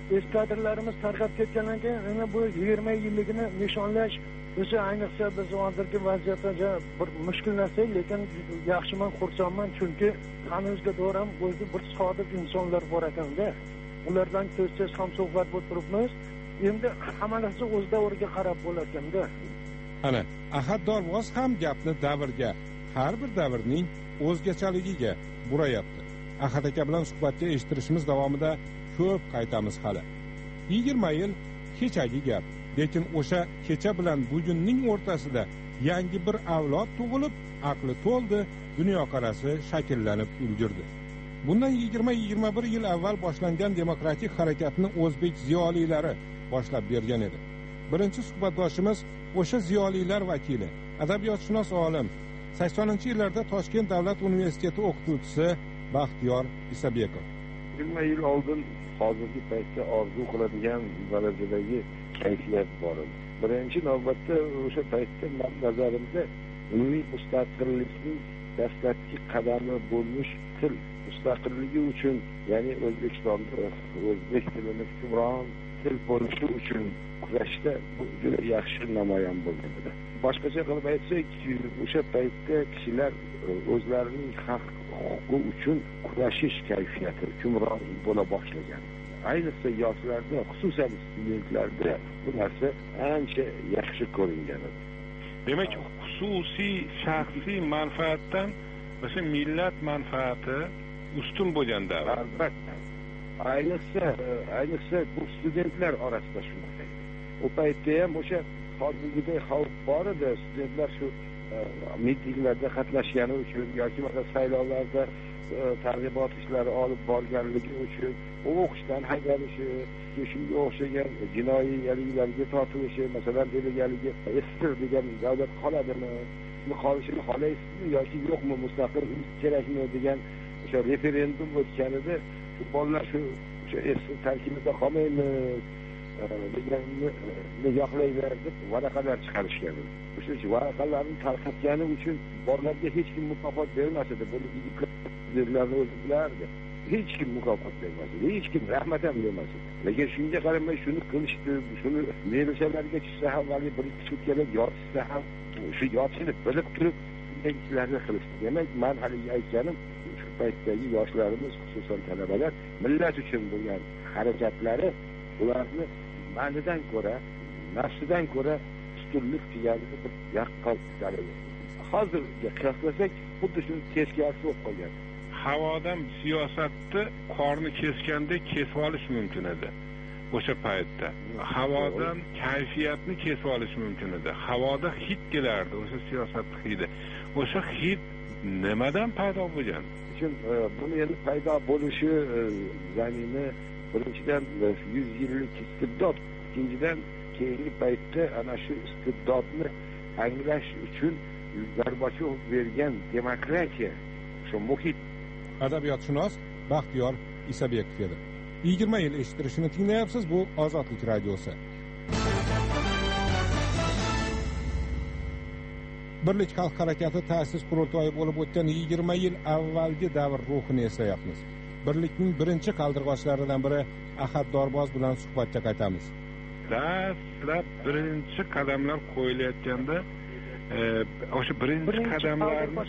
S10: eskadralarimiz tarqab ketgandan keyin yana bu 20 yilligini nishonlash o'sha ayniqsa biz hozirgi vaziyatda bir mushkul narsa, lekin yaxshiman, xursandman, chunki hanuzga ham o'zi bir sodiq insonlar bor ekanda. Ulardan ko'zsiz ham suhbat bo'lib turibmiz. Endi hamma narsa o'z davriga qarab bo'lar ekanda.
S8: Ana, Ahad Dorvoz ham gapni davrga, har bir davrning o'zgachaligiga burayapti. Ahad aka bilan suhbatga eshittirishimiz davomida ko'p qaytamiz hali. 20 yil kechagi gap, lekin o'sha kecha bilan bugunning o'rtasida yangi bir avlod tug'ilib, aqli to'ldi, dunyoqarashi shakllanib ulgurdi. Bundan 20-21 yil avval boshlangan demokratik harakatni o'zbek ziyolilari boshlab bergan edi. Birinchi suhbatdoshimiz o'sha ziyolilar vakili, adabiyotshunos olim, 80-yillarda Toshkent davlat universiteti o'qituvchisi Baxtiyor Isabekov.
S20: 20 yil oldin hozirgi paytda orzu qiladigan darajadagi kayfiyat bor edi. Birinchi navbatda o'sha paytda men nazarimda umumiy mustaqillikning dastlabki qadami bo'lmish til mustaqilligi uchun, ya'ni O'zbekistonda o'zbek tilini hukmron til bo'lishi uchun kurashda juda yaxshi namoyon bo'lgan edi. Boshqacha qilib aytsak, o'sha paytda kishilar o'zlarining haq huquqi uchun kurashish kayfiyati hukmron bo'la boshlagan. Ayniqsa yoshlarda, xususan studentlarda bu narsa ancha yaxshi ko'ringan edi.
S19: Demak, xususiy shaxsiy manfaatdan o'sha millat manfaati ustun bo'lgan davr.
S20: Albatta. Ayniqsa bu studentlar orasida shunday. O paytda ham o'sha hozirgidek xavf bor edi. Studentlar shu mitinglarda qatnashgani uchun yoki saylovlarda targ'ibot ishlari olib borganligi uchun o'qishdan haydalishi, shunga o'xshagan jinoiy yaliklarga tortilishi, masalan, deganligi esir degan davlat qoladimi, qolishini xohlaysizmi yoki yo'qmi, mustaqil kerakmi degan o'sha referendum o'tganida bolalar shu esir tarkibida qolmaymiz deganni yoqlaylar deb varaqalar chiqarishgan. O'sha varaqalarni tarqatgani uchun bolalarga hech kim mukofot bermas edi. Buni yigitlarni o'zi bilardi. Hech kim mukofot bermas edi. Hech kim rahmat ham bermas edi. Lekin shunga qaramay shuni qilishdi, shuni melisalarga tushsa ham, vali bir sutkalar yotsa ham shu yotishini bilib turib bunday ishlarni qilishdi. Demak, men haligi aytganim, shu paytdagi yoshlarimiz, xususan talabalar, millat uchun bo'lgan harakatlari ularni ma'nidan ko'ra, nafsidan ko'ra ustunlik deganini bir yaqqol dalil. Hozirga qiyoslasak, xuddi shuni teskarisi bo'lib qolgan.
S19: Havodan siyosatni qorni kesgandek kesib olish mumkin edi. O'sha paytda havodan kayfiyatni kesib olish mumkin edi. Havoda hid kelardi, o'sha siyosatning hidi. O'sha hid nimadan paydo bo'lgan?
S20: Chun buni endi paydo bo'lishi zamini birinchidan 100 yillik istibdod, ikkinchidan keyingi paytda ana shu istibdodni anglash uchun Gorbachov bergan demokratiya, shu muhit.
S8: Adabiyotshunos Baxtiyor Isabekov edi. 20 yil eshittirishini tinglayapsiz, bu Ozodlik radiosi. Birlik xalq harakati ta'sis qurultoyi bo'lib o'tgan 20 yil avvalgi davr ruhini eslayapmiz. Birlikning birinchi qaldirg'ochlaridan biri Ahad Dorvoz bilan suhbatga qaytamiz.
S19: Dastlab birinchi qadamlar qo'yilayotganda o'sha birinchi qadamlarni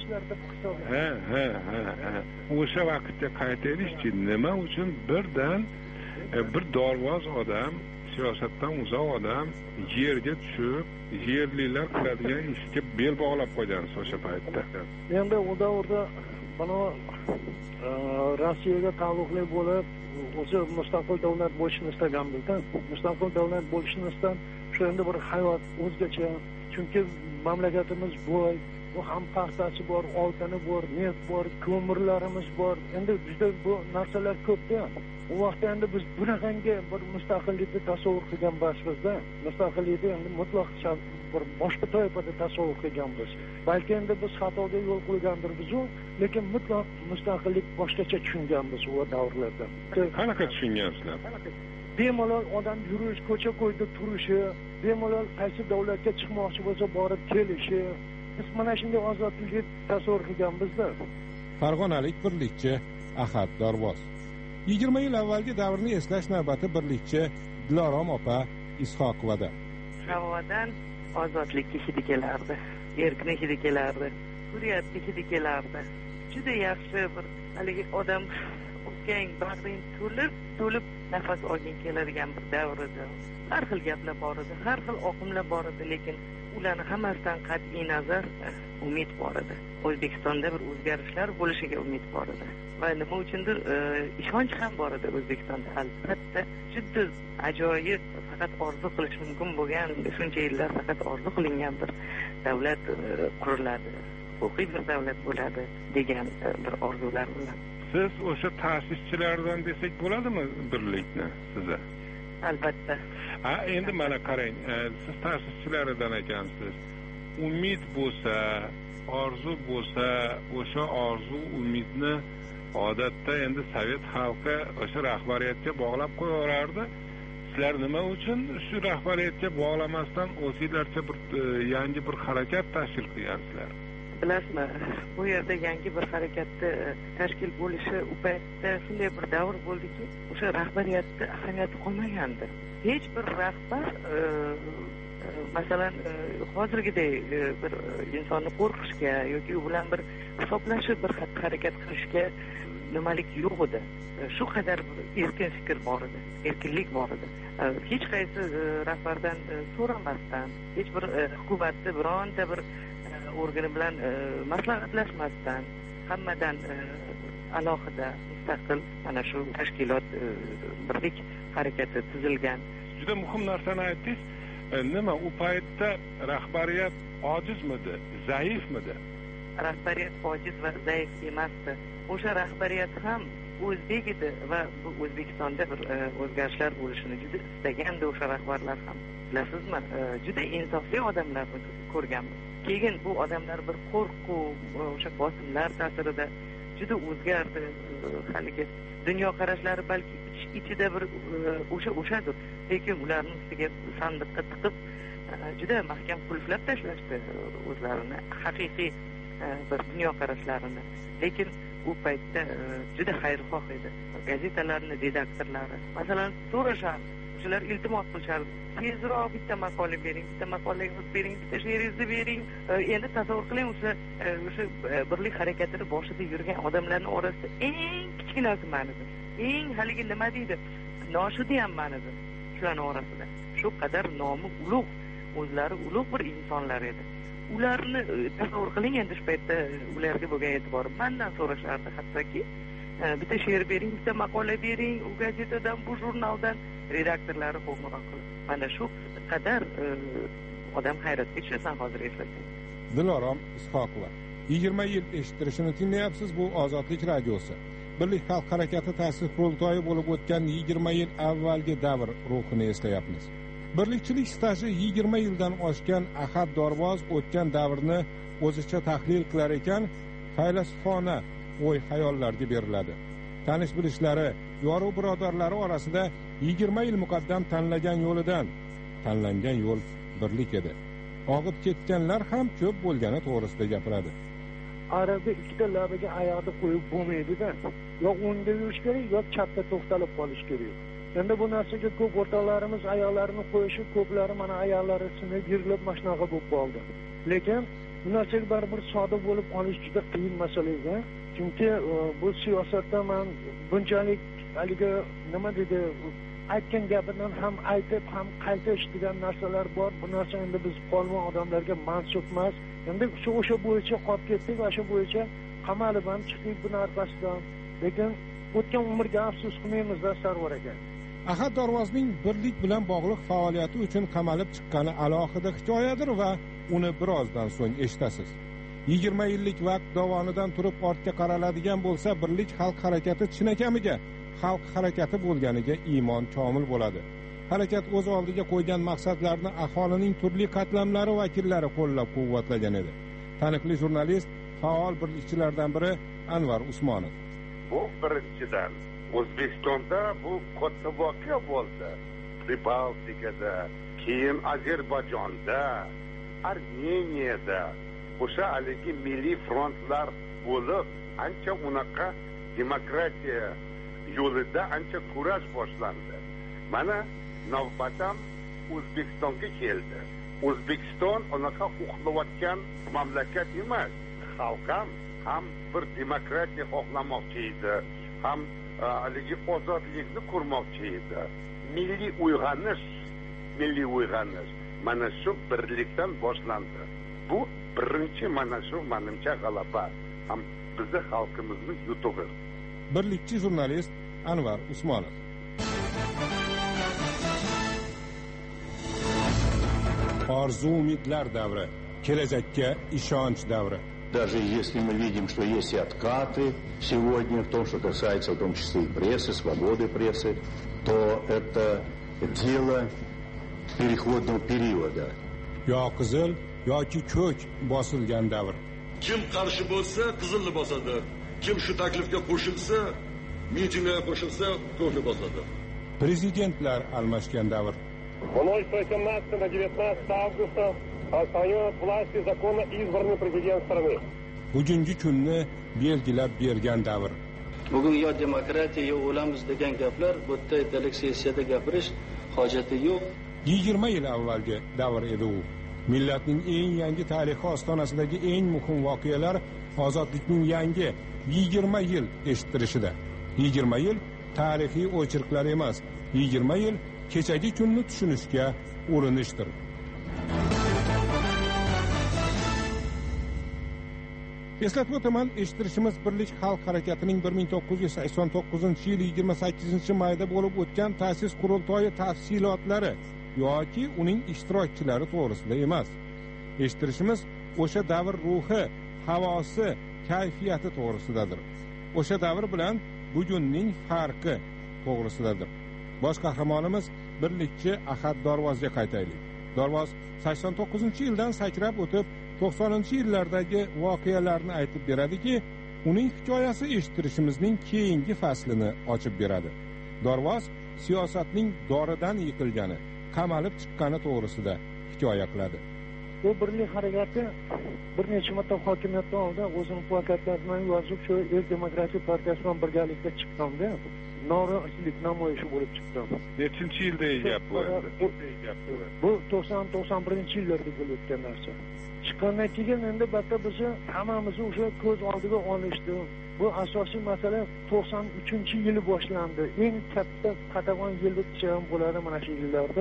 S19: o'sha vaqtga qaytaylikchi, nima uchun birdan bir Dorvoz odam, siyosatdan uzoq odam yerga tushib, yerliklar qiladigan ishga bel bog'lab qo'ygansiz o'sha paytda?
S10: Endi u davrda bana Rossiyaga taalluqli bo'lib, o'zi mustaqil davlat bo'lishni istaganmizda, mustaqil davlat bo'lishni istab, shu endi bir hayot o'zgacha. Chunki mamlakatimiz boy, bu ham paxtasi bor, oltini bor, neft bor, ko'mirlarimiz bor. Endi juda bu narsalar ko'pda. U vaqtda endi biz bunaqangi bir mustaqillikni tasavvur qilgan emasmizda. Mustaqillikni endi mutlaq bir boshqa toifada tasavvur qilganmiz. Balki endi biz xatoga yo'l qo'ygandirmiz, lekin mutlaq mustaqillik boshqacha tushunganmiz u davrlarda.
S19: Qanaqa tushungansizlar?
S10: Bemalol odam yurish, ko'cha-ko'yda turishi, bemalol qaysi davlatga chiqmoqchi bo'lsa borib kelishi, biz mana shunday ozodlikni tasavvur qilganmizda.
S8: Farg'onalik birlikchi Ahad Dorvoz 20 yil avvalgi davrni eslash navbati birlikchi Dilorom opa Ishoqovada.
S18: Havodan ozodlik hidi kelardi, erkin hidi kelardi, hurriyat hidi kelardi. Juda yaxshi bir haligi odam o'tgan bag'ring to'lib nafas olgin keladigan bir davr edi. Har xil gaplar bor edi, har xil oqimlar bor edi, lekin ularni hammasidan qat'iy nazar umid bor edi. O'zbekistonda bir o'zgarishlar bo'lishiga umid bor edi. Va nima uchundir ishonch ham bor edi O'zbekistonda. Albatta juda ajoyib, faqat orzu qilish mumkin bo'lgan, shuncha yillar faqat orzu qilingan bir davlat quriladi, huquqiy bir davlat bo'ladi degan bir orzular bilan.
S19: Siz o'sha ta'sischilardan desak bo'ladimi birlikni sizni?
S18: Albatta.
S19: Endi mana qarang, siz ta'sischilardan ekansiz. Umid bo'lsa, orzu bo'lsa, o'sha orzu umidni odatda endi sovet xalqi o'sha rahbariyatga bog'lab qo'yaverardi. Sizlar nima uchun shu rahbariyatga bog'lamasdan o'zingizlarcha bir yangi bir harakat tashkil qilgansizlar?
S18: Bilasizmi, bu yerda yangi bir harakatni tashkil bo'lishi u paytda shunday bir davr bo'ldiki, o'sha rahbariyatni ahamiyati qolmagandi. Hech bir rahbar masalan hozirgidek bir insonni qo'rqishga yoki u bilan bir hisoblashib bir harakat qilishga nimalik yo'q edi. Shu qadar erkin fikr bor edi, erkinlik bor edi. Hech qaysi rahbardan so'ramasdan, hech bir hukumatni bironta bir organi bilan maslahatlashmasdan, hammadan alohida mustaqil mana shu tashkilot birlik harakati tuzilgan.
S19: Juda muhim narsani aytdingiz. Nima u paytda rahbariyat ojizmidi, zaifmidi?
S18: Rahbariyat ojiz va zaif emasdi. O'sha rahbariyat ham o'zbek edi va bu O'zbekistonda bir o'zgarishlar bo'lishini juda istagandi o'sha rahbarlar ham. Bilasizmi, juda insofli odamlarni ko'rganmiz. Keyin bu odamlar bir qo'rquv, o'sha bosimlar ta'sirida juda o'zgardi. Haligi dunyo qarashlari balki ichida bir o'shadir, lekin ularning ustiga sandiqqa tiqib juda mahkam qulflab tashlashdi o'zlarini, haqiqiy bir dunyo qarashlarini. Lekin u paytda juda xayrixoh edi. Gazetalarning redaktorlari masalan so'rashar, shular iltimos qilishardi. Tezroq bitta maqola bering, bitta maqola yozib bering, bitta she'ringizni bering. Endi tasavvur qiling, o'sha birlik harakatida boshida yurgan odamlarning orasida eng kichkinasi men edim. Eng haligi nima deydi? Noshudi ham men edim shularning orasida. Shu qadar nomi ulug', o'zlari ulug' bir insonlar edi. Ularni tasavvur qiling, endi shu paytda ularga bo'lgan e'tiborim mendan so'rashardi, hattoki bitta she'r bering, bitta maqola bering, u gazetadan, bu jurnaldan redaktorlari qo'ng'iroq qilib. Mana shu qadar odam hayratga tushasan hozir eslasang.
S8: Dilorom Ishoqova. 20 yil eshittirishini tinglayapsiz, bu Ozodlik radiosi. Birlik xalq harakati ta'sis qurultoyi bo'lib o'tgan 20 yil avvalgi davr ruhini eslayapmiz. Birlikchilik staji 20 yildan oshgan Ahad Dorvoz o'tgan davrni o'zicha tahlil qilar ekan, faylasufona o'y-xayollarga beriladi. Tanish bilishlari, yoru birodarlari orasida 20 yil muqaddam tanlagan yo'l birlik edi. Og'ib ketganlar ham ko'p bo'lgani to'g'risida gapiradi.
S10: Arada ikkita labiga oyoqni qo'yib bo'lmaydi-da. Yo o'ngda yurish kerak, yo chapda to'xtalib qolish kerak. Endi bu narsaga ko'p o'rtoqlarimiz ayoqlarini qo'yishib, ko'plari mana ayoqlari sinib, yirilib mashnaqa bo'lib qoldi. Lekin bu narsaga baribir sodiq bo'lib olish juda qiyin masala edi. Chunki bu siyosatda men bunchalik haligi nima dedi, aytgan gapidan ham aytib, ham qayta eshitgan narsalar bor. Bu narsa endi biz qolgan odamlarga mansub emas. Endi o'sha bo'yicha qolib ketdik va shu bo'yicha qamalib ham chiqdik bu narpasidan. Lekin o'tgan umrga afsus qilmaymiz-da Sarvar aka.
S8: Ahad Dorvozning birlik bilan bog'liq faoliyati uchun qamalib chiqqani alohida hikoyadir va uni birozdan so'ng eshitasiz. 20 yillik vaqt davonidan turib ortga qaraladigan bo'lsa, birlik xalq harakati chinakamiga xalq harakati bo'lganiga iymon komil bo'ladi. Harakat o'z oldiga qo'ygan maqsadlarni aholining turli qatlamlari vakillari qo'llab-quvvatlagan edi. Taniqli jurnalist, faol birlikchilardan biri Anvar Usmonov.
S21: Bu birinchidan O'zbekistonda bu katta voqea bo'ldi. Pribaltikada, keyin Ozarbayjonda, Armeniyada o'sha haligi milliy frontlar bo'lib, ancha unaqa demokratiya yo'lida ancha kurash boshlandi. Mana navbatam O'zbekistonga keldi. O'zbekiston unaqa uxlayotgan mamlakat emas. Xalq ham bir demokratiya xohlamoqchi edi, ham haligi ozodlikni ko'rmoqchi edi. Milliy uyg'onish mana shu birlikdan boshlandi. Bu birinchi mana shu menimcha g'alaba, ham bizni xalqimizning yutug'i.
S8: Birlikchi jurnalist Anvar Usmonov. Orzu umidlar davri, kelajakka ishonch davri.
S14: Даже если мы видим, что есть и откаты сегодня в том, что касается в том числе и прессы, свободы прессы, то это дело переходного периода.
S8: Yo qizil yoki ko'k bosilgan davr.
S15: Kim qarshi bo'lsa, qizilni bosadi. Kim shu taklifga qo'shilsa, mitingga qo'shilsa, ko'kni bosadi.
S8: Prezidentlar almashgan davr.
S16: Вновь 18 на 19 августа остается от власти законно избранный президент страны.
S8: Bugungi kunni belgilab bergan davr.
S17: Bugun yo demokratiya yo o'lamiz degan gaplar bu yerda ertalik sessiyada gapirish hojati yo'q.
S8: 20 yil avvalgi davr edi u. Millatning eng yangi tarixi ostonasidagi eng muhim voqealar ozodlikning yangi 20 yil eshittirishida. 20 yil tarixiy o'chirqlar emas, 20 yil kechagi kunni tushunishga urinishdir. Eslatib o'taman, eshittirishimiz Birlik xalq harakatining 1989-yil 28-mayda bo'lib o'tgan ta'sis qurultoyi tafsilotlari yoki uning ishtirokchilari to'g'risida emas. Eshittirishimiz o'sha davr ruhi, havosi, kayfiyati to'g'risidadir. O'sha davr bilan bugunning farqi to'g'risidadir. Bosh qahramonimiz birlikchi Ahad Dorvozga qaytaylik. Dorvoz 89-yildan sakrab o'tib 90-yillardagi voqealarni aytib beradiki, uning hikoyasi eshittirishimizning keyingi faslini ochib beradi. Dorvoz siyosatning doridan yiqilgani, qamalib chiqqani to'g'risida hikoya qiladi.
S5: Bu birlik harakati bir necha marta hokimiyatda oldi, o'zini plakatlarini yozib shu El Demokratik partiyasi bilan birgalikda chiqqanda norozilik namoyishi bo'lib chiqdi.
S19: Nechinchi yilda gap bo'ldi?
S5: Bu 90-91-yillarda bo'lib o'tgan narsa. Chiqqandan keyin endi batta bizni hammamizni o'sha ko'z oldiga olishdi. Bu asosiy masala 93-yili boshlandi. Eng katta qatag'on yillik ham bo'ladi mana shu yillarda.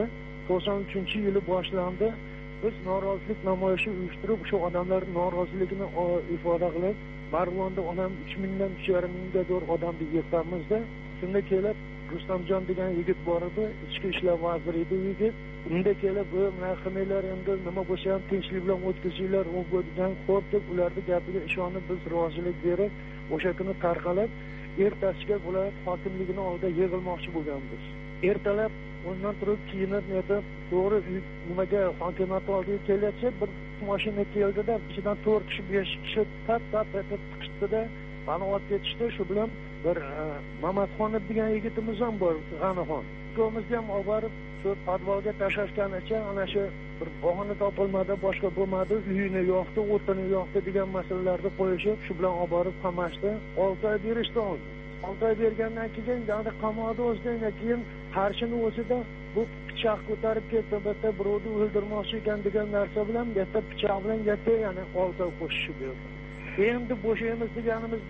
S5: 93-yili boshlandi. Biz norozilik namoyishi uyushtirib, shu odamlar noroziligini ifoda qilib, Marg'ilonda odam 3000 dan 3,5 mingga zo'r odamni yig'amizda. Shunda kelib Rustamjon degan yigit bor edi, ichki ishlar vaziri edi yigit. Unda kelib, bu qilmanglar, endi nima bo'lsa ham tinchlik bilan o'tkazinglar, u bo'lgan xo'p deb ularning gapiga ishonib biz rozilik berib, o'sha kuni tarqalib, ertasiga viloyat hokimligining oldida yig'ilmoqchi bo'lganmiz. Ertalab ondan turib kiyinib netib, to'g'ri nimaga hokimiyat oldiga kelayotsa, bir mashina keldida, ichidan 4 kishi 5 kishi tap etib chiqdi-da, mani olib ketishdi. Shu bilan bir Mamatxonov degan yigitimiz ham bor, G'anixon. Ikkovimizni ham olib borib, shu podvalga tashlashganicha, ana shu bir bahona topilmadi, boshqa bo'lmadi, uyini yoqdi, o'tini yoqdi degan masalalarni qo'yishib, shu bilan olib borib qamashdi. 6 oy berishdi oldi. 6 oy bergandan keyin yana qamoqda o'zdan keyin qarshini o'zida bu pichoq ko'tarib ketdi, bitta birovni o'ldirmoqchi ekan degan narsa bilan bitta pichoq bilan yatta yana 6 oy qo'shishib berdi. Endi bo'shaymiz deganimizda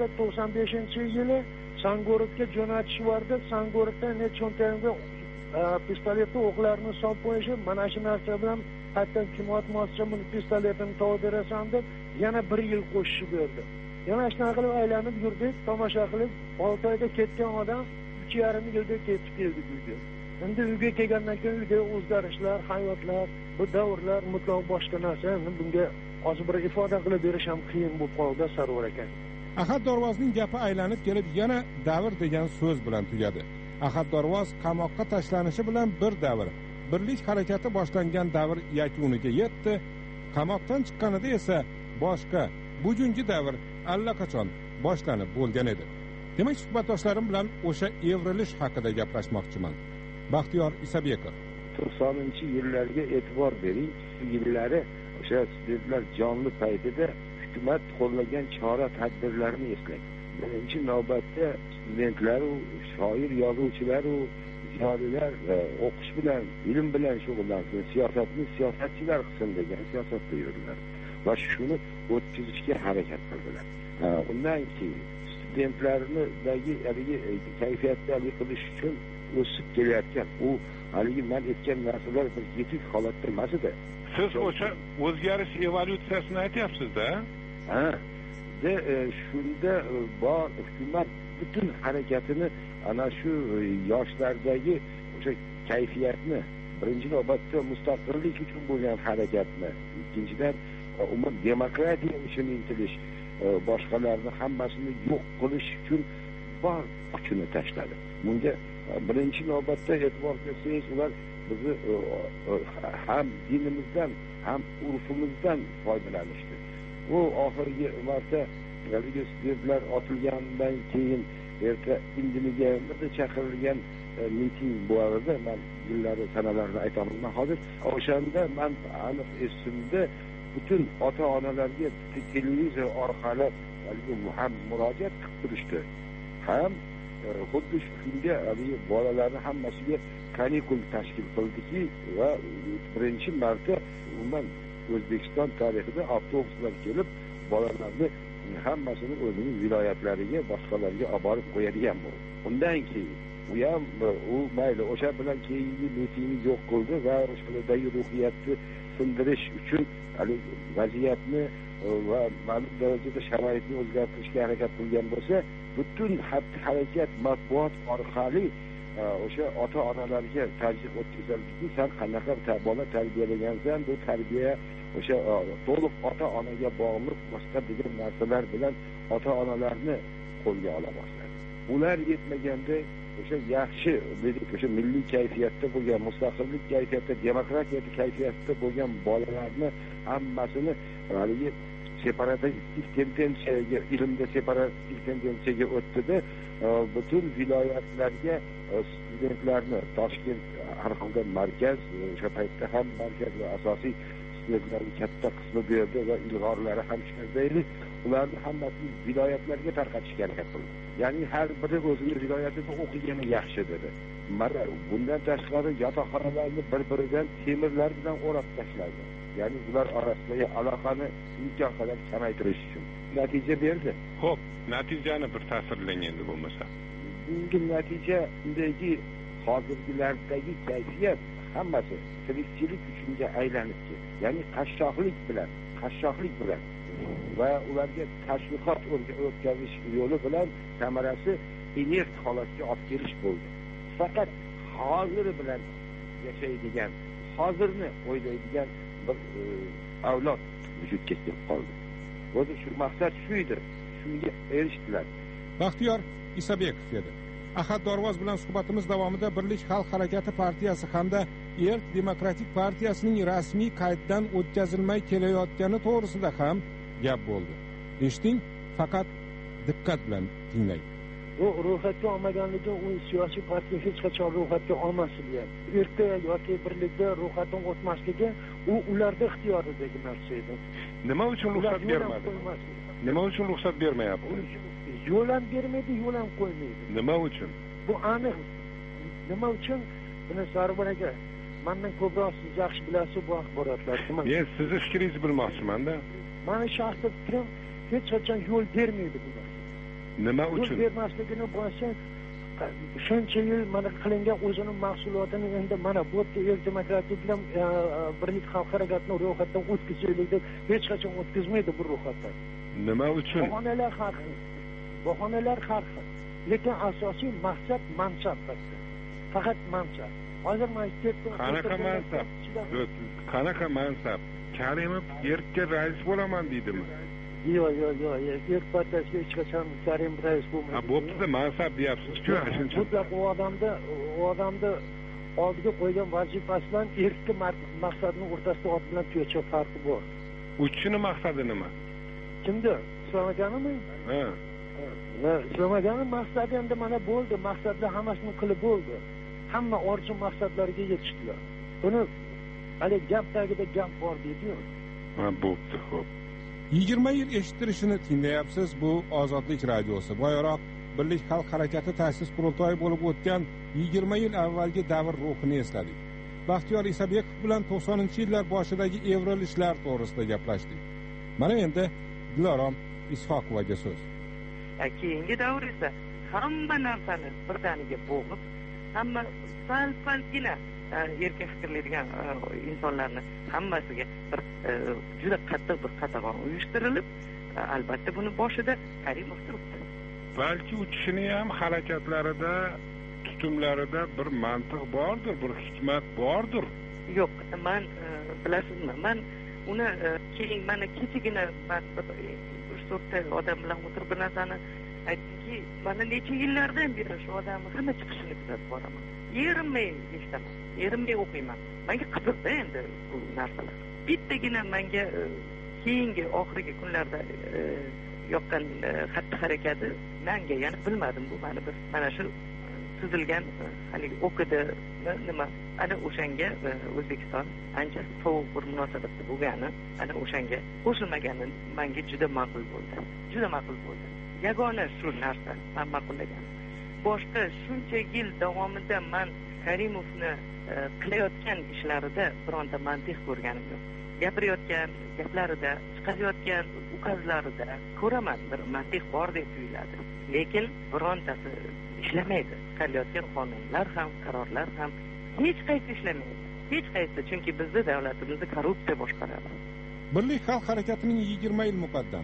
S5: 95-yili Sangorodga jo'natish vardi. Sangorodda ne cho'ntagimga pistoletni o'qlarini solib qo'yishib, mana shu narsa bilan qayerdan kim otmoqchi, buni pistoletini topib berasan deb yana 1 yil qo'shishib berdi. Yana shunaqa qilib aylanib yurdik, tomosha qilib, 6 oyda ketgan odam 3,5 yilda ketib keldi uyga. Endi uyga kelgandan keyin uyda o'zgarishlar, hayotlar, bu davrlar mutlaq boshqa narsa. Endi bunga hozir bir ifoda qilib berish ham qiyin bo'lib qoldi, Sarvar aka.
S8: Ahad Dorvozning gapi aylanib kelib yana davr degan so'z bilan tugadi. Ahad Dorvoz qamoqqa tashlanishi bilan bir davr, birlik harakati boshlangan davr yakuniga yetdi. Qamoqdan chiqqanida esa boshqa, bugungi davr allaqachon boshlanib bo'lgan edi. Demak, suhbatdoshlarim bilan o'sha evrilish haqida gaplashmoqchiman. Baxtiyor Isabekov.
S20: 90-yillarga e'tibor bering. Yillari o'sha studentlar jonli paytida hukumat qo'llagan chora tadbirlarni eslang. Birinchi navbatda studentlaru shoir yozuvchilaru ziyolilar o'qish bilan ilm bilan shug'ullansin, siyosatni siyosatchilar qilsin degan siyosatda yurdilar va shuni o'tkazishga harakat qildilar. Undan keyin studentlarnidagi haligi kayfiyatni haligi qilish uchun o'sib kelayotgan u haligi man aytgan narsalar bir yetuk holatda emas edi.
S19: Siz o'sha o'zgarish evolyutsiyasini aytyapsiz-da?
S20: Shunda bor hukumat butun harakatini ana shu yoshlardagi o'sha kayfiyatni, birinchi navbatda mustaqillik uchun bo'lgan harakatni, ikkinchidan umuman demokratiya uchun intilish, boshqalarni hammasini yo'q qilish uchun bor kuchini tashladi. Bunga birinchi navbatda e'tibor bersangiz, ular bizni ham dinimizdan ham urfimizdan foydalanishdi. Bu oxirgi marta haligi studentlar otilgandan keyin erta indiniga chaqirilgan miting bo'ldi. Men yillari sanalarni aytaman hozir. O'shanda men aniq esimda butun ota-onalarga televizor orqali ham murojaat qilib turishdi. Ham xuddi shunga bolalarni hammasiga kanikul tashkil qildiki va birinchi marta umuman O'zbekiston tarixida avtobuslar kelib bolalarni hammasini o'zining viloyatlariga, boshqalarga olib borib qo'yadigan bo'ldi. Undan keyin u mayli o'sha bilan keyingi mitingni yo'q qildi va o'shalardagi ruhiyatni sindirish uchun vaziyatni va ma'lum darajada sharoitni o'zgartirishga harakat qilgan bo'lsa, butun harakat matbuot orqali o'sha ota-onalarga tajriba o'tkazildiki, sen qanaqa bola tarbiyalagansan, bu tarbiya o'sha to'liq ota-onaga bog'liq boshqa degan narsalar bilan ota-onalarni qo'lga ola boshladi. Ular yetmaganda o'sha yaxshi dedik, o'sha milliy kayfiyatda bo'lgan, mustaqillik kayfiyatda, demokratiya kayfiyatda bo'lgan bolalarni hammasini haligi separatistik tendensiyaga, ilmda separatistik tendensiyaga o'tdi-da, butun viloyatlarga studentlarni Toshkent har xilda markaz, o'sha paytda ham markaz va asosiy studentlarning katta qismi bu yerda va ilg'orlari ham shu yerda edi. Ularni hammasini viloyatlarga tarqatishga harakat qildi. Ya'ni har biri o'zini viloyatida o'qigani yaxshi dedi. Mana bundan tashqari yotoqxonalarni bir-biridan temirlar bilan o'rab tashladi. Ya'ni ular orasidagi aloqani imkon qadar kamaytirish uchun natija berdi.
S19: Xo'p, natijani bir ta'sirlang endi bo'lmasa.
S20: Bunga natija undagi hozirgilardagi kayfiyat hammasi tirikchilik uchunga aylanib ketdi. Ya'ni qashshoqlik bilan va ularga tashviqot o'tkazish yo'li bilan samarasi inert holatga olib kelish bo'ldi. Faqat hozir bilan yashaydigan, hozirni o'ylaydigan bir avlod vujudga kelib qoldi. O'zi shu maqsad shu edi. Shunga erishdilar.
S8: Baxtiyor Isabekov edi. Ahad Dorvoz bilan suhbatimiz davomida Birlik xalq harakati partiyasi hamda Erk demokratik partiyasining rasmiy qayddan o'tkazilmay kelayotgani to'g'risida ham gap bo'ldi. Eshiting, faqat diqqat bilan tinglang.
S5: Bu ro'yxatga olmaganligi u siyosiy partiya hech qachon ro'yxatga olmasligi, erta yoki birlikda ro'yxatdan o'tmasligi u ularda ixtiyoridagi narsa edi.
S19: Nima uchun ruxsat bermadi? Nima uchun ruxsat bermayapti?
S5: Yo'l ham bermaydi, yo'l ham qo'ymaydi.
S19: Nima uchun?
S5: Bu aniq. Nima uchun? Buni Sarvar aka, mendan ko'proq siz yaxshi bilasiz bu axborotlarni.
S19: Men sizni fikringizni bilmoqchiman-da.
S5: Meni shaxsiy fikrim hech qachon yo'l bermaydi bu.
S19: Nima uchun?
S5: Yo'l bermasligini bo'lsa, shuncha yil mana qilingan o'zini mahsulotini endi mana bu Erk demokratik bilan Birlik xalq harakatining ro'yxatdan o'tkazaylik deb hech qachon o'tkazmaydi bu ro'yxatdan.
S19: Nima uchun?
S5: Bahonalar har xil. Lekin asosiy maqsad mansab. Faqat mansab. Hozir
S19: qanaqa mansab? Karimov Erkka rais bo'laman deydimi?
S5: Yo'q. Erk partiyasiga hech qachon Karimov rais bo'lmaydi.
S19: Bo'pti-da, mansab deyapsiz-ku, shuncha.
S5: Mutlaq u odamda oldiga qo'ygan vazifasi bilan Erkka maqsadining o'rtasida ot bilan tuyacha farqi bor.
S19: U kishini maqsadi nima?
S5: Kimda? Islom akanimi?
S19: Ha.
S5: Islom akaning maqsadi endi mana bo'ldi, maqsadlar hammasini qilib bo'ldi. Hamma orzu maqsadlariga yetishdilar. Buni hali gap tagida gap bor deydi-ku.
S19: Ha, bo'pti, xo'p.
S8: 20 yil eshittirishini tinglayapsiz. Bu Ozodlik radiosi. Boyaroq Birlik xalq harakati ta'sis qurultoyi bo'lib o'tgan 20 yil avvalgi davr ruhini esladik. Baxtiyor Isabekov bilan 90-yillar boshidagi evrilishlar to'g'risida gaplashdik. Mana endi Dilorom Ishoqovaga so'z.
S18: Keyingi davr esa hamma narsani birdaniga bo'g'ib, hamma sal-palgina erkin fikrlaydigan insonlarni hammasiga bir juda qattiq bir qatag'on uyushtirilib, albatta buni boshida Karimov turibdi.
S19: Balki u kishining ham harakatlarida, tutumlarida bir mantiq bordir, bir hikmat bordir.
S18: Yo'q, men bilasizmi, men uni keyin mana kechagina men bir to'rtta odam bilan o'tirib bir narsani aytdimki, mana necha yillardan beri shu odamni hamma chiqishini kuzatib boraman. Erinmay eshitaman, erinmay o'qiyman. Menga qiziqda endi bu narsalar. Bittagina menga keyingi oxirgi kunlarda yoqqan xatti harakati menga yana bilmadim, bu mana shu tuzilgan haligi o'qidi nima ana o'shanga O'zbekiston ancha sovuq bir munosabatda bo'lgani, ana o'shanga qo'shilmagani menga juda ma'qul bo'ldi. Juda ma'qul bo'ldi. Yagona shu narsa men ma'qullagan. Boshqa shuncha yil davomida men Karimovni qilayotgan ishlarida bironta mantiq ko'rganim yo'q. Gapirayotgan gaplarida, chiqarayotgan ukazlarida ko'raman bir mantiq bor deb tuyuladi. Lekin birontasi ishlamaydi. Chiqarilayotgan qonunlar ham, qarorlar ham hech qaysi ishlamaydi. Hech qaysi, chunki bizning davlatimizni korrupsiya boshqaradi.
S8: Birlik xalq harakatining 20 yil muqaddam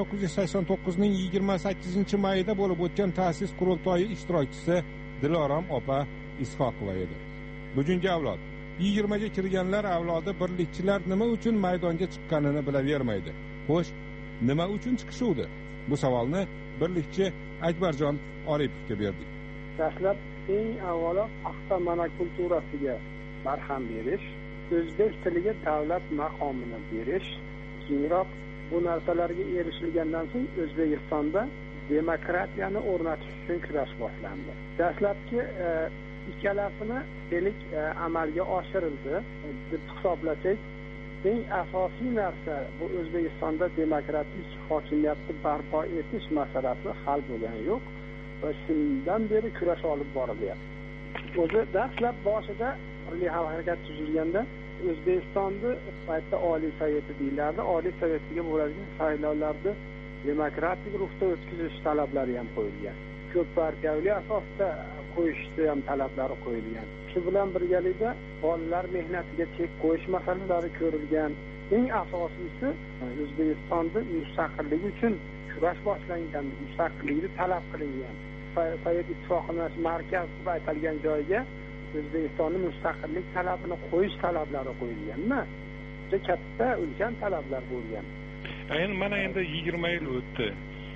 S8: 1989ning 28-mayida bo'lib o'tgan ta'sis qurultoyi ishtirokchisi Dilorom opa Ishoqova edi. Bugungi avlod 20ga kirganlar avlodi birlikchilar nima uchun maydonga chiqqanini bilavermaydi. Xo'sh, nima uchun chiqishuvdi? Bu savolni birlikchi Akbarjon Oripovga berdik.
S6: Dastlab eng avvalo paxta monokulturasiga barham berish, o'zbek tiliga davlat maqomini berish, keyinroq bu narsalarga erishilgandan so'ng O'zbekistonda demokratiyani o'rnatish uchun kurash boshlandi. Dastlabki ikkalasini delik amalga oshirildi deb hisoblasak, eng asosiy narsa bu O'zbekistonda demokratik hokimiyatni barpo etish masalasi hal bo'lgani yo'q va shundan beri kurash olib borilyapti. O'zi dastlab boshida Milliy xalq harakati tuzilganda O'zbekistonni paytda Oliy Soveti deyiladi. Oliy Sovetiga bo'ladigan saylovlarni demokratik ruhda o'tkazish talablari ham qo'yilgan. Ko'p partiyali asosda qo'yishni ham talablari qo'yilgan. Shu bilan birgalikda bolalar mehnatiga chek qo'yish masalalari ko'rilgan. Eng asosiysi O'zbekistonda mustaqilligi uchun kurash boshlangan, mustaqillikni talab qilingan. Sovet ittifoqining markaz deb aytilgan joyga O'zbekistonning mustaqillik talabini qo'yish talablari qo'yilgan-mi? Juda katta, ulkan talablar bo'lgan.
S19: Mana endi 20 yil o'tdi.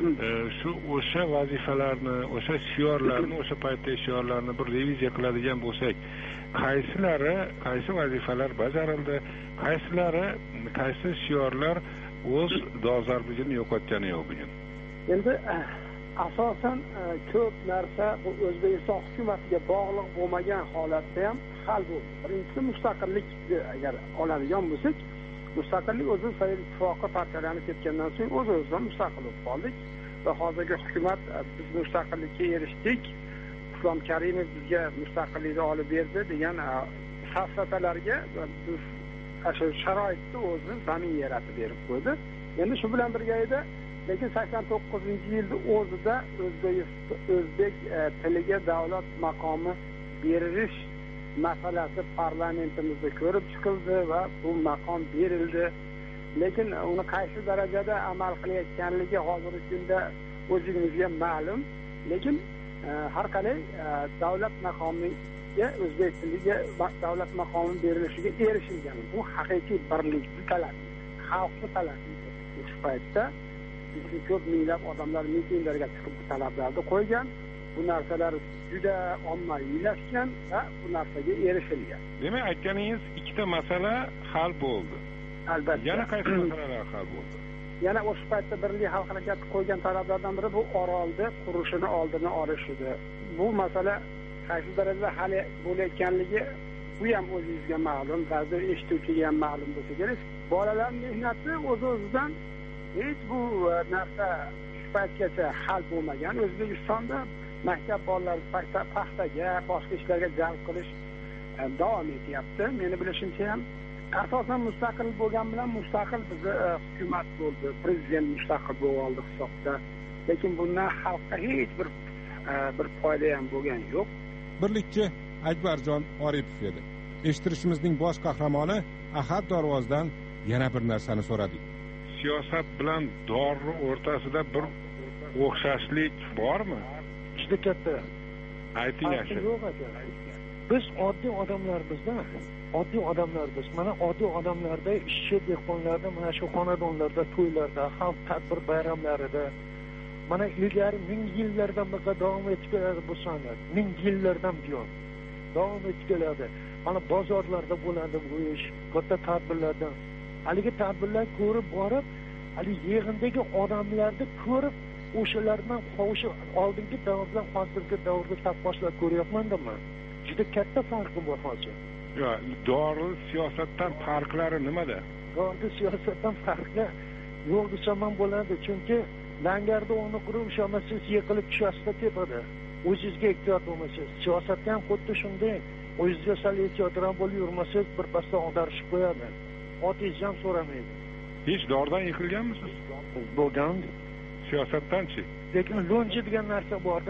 S19: Shu o'sha vazifalarni, o'sha shiorlarni, o'sha paytda shiorlarni bir reviziya qiladigan bo'lsak, qaysi vazifalar bajarildi, qaysi shiorlar o'z dolzarbligini yo'qotgani yo'q bugun?
S6: Endi asosan ko'p narsa bu O'zbekiston hukumatiga bog'liq bo'lmagan holatda ham hal bo'ldi. Birinchisi mustaqillik, agar oladigan bo'lsak, mustaqillik o'zi Sovet ittifoqi parchalanib ketgandan so'ng o'z-o'zidan mustaqil bo'lib qoldik va hozirgi hukumat biz mustaqillikka erishdik, Islom Karimov bizga mustaqillikni olib berdi degan falsafalarga biz shu sharoitni o'zi zamin yaratib berib qo'ydi. Endi shu bilan birgalikda lekin 89-yilning o'zida o'zbek tiliga davlat maqomi berilish masalasi parlamentimizda ko'rib chiqildi va bu maqom berildi. Lekin uni qaysi darajada amal qilayotganligi hozirgi kunda o'zingizga ma'lum. Lekin har qalay davlat maqomiga, o'zbek tiliga davlat maqomi berilishiga erishilgan. Bu haqiqiy birlikni talabi, xalqning talabi. Shu paytda ko'p minglab odamlar mitinglarga chiqib talablarni qo'ygan. Bu narsalar juda ommaviylashgan va bu narsaga erishilgan.
S19: Demak, aytganingiz ikkita masala hal bo'ldi.
S6: Albatta.
S19: Yana qaysi masalalar hal bo'ldi?
S6: Yana o'sha paytda Birlik xalq harakati qo'ygan talablardan biri bu orolni qurishini oldini olish edi. Bu masala qaysi darajada hal bo'layotganligi bu ham o'zingizga ma'lum, ba'zi eshituvchiga ham ma'lum bo'lsa kerak. Bolalar mehnati o'z-o'zidan hech bu narsa shu paytgacha hal bo'lmagan. O'zbekistonda maktab bolalari paxtaga, boshqa ishlarga jalb qilish davom etyapti. Meni bilishimcha ham asosan mustaqil bo'lgan bilan mustaqil bizni hukumat bo'ldi, prezident mustaqil bo'lib oldi hisobda. Lekin bundan xalqqa hech bir foyda ham bo'lgan yo'q.
S8: Birlikchi Akbarjon Oripov edi. Eshittirishimizning bosh qahramoni Ahad Dorvozdan yana bir narsani so'radik.
S19: Siyosat bilan dori o'rtasida bir o'xshashlik bormi?
S5: Juda katta.
S19: Ayting yaxshi.
S5: Biz oddiy odamlarmizda, oddiy odamlarmiz. Mana oddiy odamlarda, ishchi dehqonlarda, mana shu xonadonlarda, to'ylarda, xalq tadbir bayramlarida mana ilgari 1000 yillardan beri davom etib keladi bu san'at. 1000 yillardan buyon davom etib keladi. Mana bozorlarda bo'ladi bu ish, katta tadbirlardan. Haligi tadbirlar ko'rib borib, hali yig'indagi odamlarni ko'rib, o'shalardan qovushib oldingi davrdan hozirgi davrga taqqoslab ko'ryapman-da men. Juda katta farqi bor hozir.
S19: Yo'q, dori siyosatdan farqlari nimada?
S5: Dori siyosatdan farqi yo'q desam ham bo'ladi, chunki langarda o'rni qurib ushlamasangiz yiqilib tushasiz tepada. O'zingizga ehtiyot bo'lmasangiz, siyosatda ham xuddi shunday. O'zingizga sal ehtiyotron bo'lib yurmasangiz, bir pasda ag'darishib qo'yadi. Otingiz ham so'ramaydi.
S19: Hech doridan yiqilganmisiz?
S5: Bo'lgan.
S19: Siyosatdanchi?
S5: Lekin lonji degan narsa bor-da.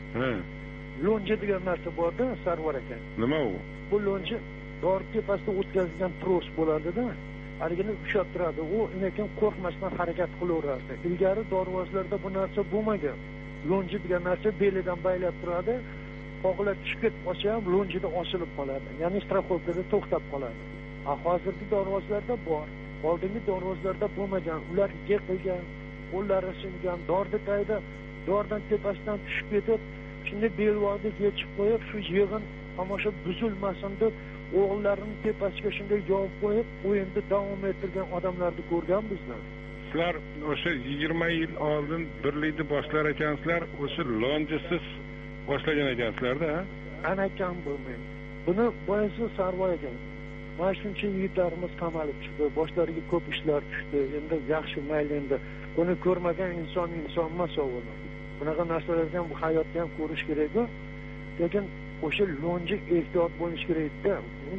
S5: Lonji degan narsa bor-da, Sarvar aka.
S19: Nima u?
S5: Bu lonji dori tepasida o'tkazilgan tros bo'ladi-da. Haligini ushlab turadi. U lekin qo'rqmasdan harakat qilaveradi. Ilgari dorvozlarda bu narsa bo'lmagan. Lonji degan narsa belidan baylab turadi. Qo'g'lar tushib ketib qolsa ham lonjida osilib qoladi. Ya'ni straxovkada to'xtab qoladi. Hozirgi dorvozlarda bor. Oldingi dorvozlarda bo'lmagan. Ular yiqilgan, qo'llari singan, dorni tagida dordan tepasidan tushib ketib, shunday belvoqda yechib qo'yib, shu yig'in tomosha buzilmasin deb o'g'illarining tepasiga shunday yopib qo'yib, o'yinni davom ettirgan odamlarni ko'rganmizlar.
S19: Sizlar o'sha 20 yil oldin birlikni boshlar ekansizlar, o'sha lonjisiz boshlagan ekansizlar-da, ha?
S5: Ana kam bo'lmaydi. Buni boyasi Sarvoy ekan. Mana shuncha yigitlarimiz qamalib chiqdi, boshlariga ko'p ishlar tushdi. Endi yaxshi mayli endi. Buni ko'rmagan inson emas o'g'lim. Bunaqa narsalarni ham bu hayotda ham ko'rish kerak-ku. Lekin o'sha lonji ehtiyot bo'lish kerak-da.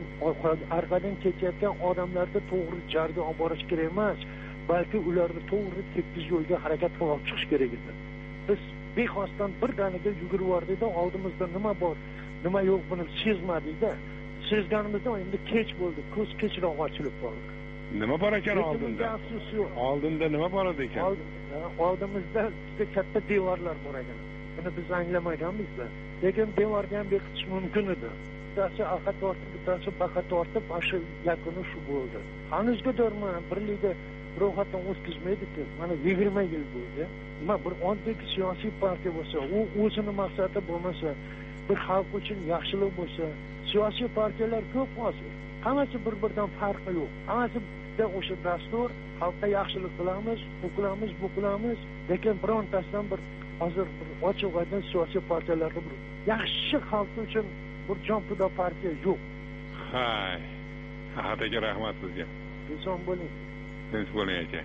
S5: Arqadan ketayotgan odamlarni to'g'ri jarga olib borish kerak emas, balki ularni to'g'ri tekis yo'lga harakat qilib chiqish kerak edi. Biz bexosdan birdaniga yugurib bordik-da, oldimizda nima bor, nima yo'q buni sezmadik-da. Sezganimizda endi kech bo'ldi, ko'z kechroq ochilib qoldi.
S19: Nima bor ekan oldinda? Oldinda nima bor ekan?
S5: Oldimizda juda katta devorlar bor ekan. Buni biz anglamaganmiz-da. Lekin devorga ham bekitish mumkin edi. Bittasi orqa tortib, bittasi baqa tortib, shu yakuni shu bo'ldi. Hanuzga dorman birlikda ro'yxatdan o'tkazmaydi-ku. Mana 20 yil bo'ldi. Nima bir oddiy siyosiy partiya bo'lsa, u o'zini maqsadi bo'lmasa, bir xalq uchun yaxshilik bo'lsa, siyosiy partiyalar ko'p hozir. Hammasi bir-biridan farqi yo'q. Hammasida o'sha dastur, xalqqa yaxshilik qilamiz, bu qilamiz, lekin birontasidan bir hozir bir ochiq-oydin siyosiy partiyalarda bir yaxshi xalq uchun bir jonfido partiya yo'q.
S19: Hay. Ahadaga rahmat sizga.
S5: Inson bo'ling.
S19: Tinch bo'ling aka.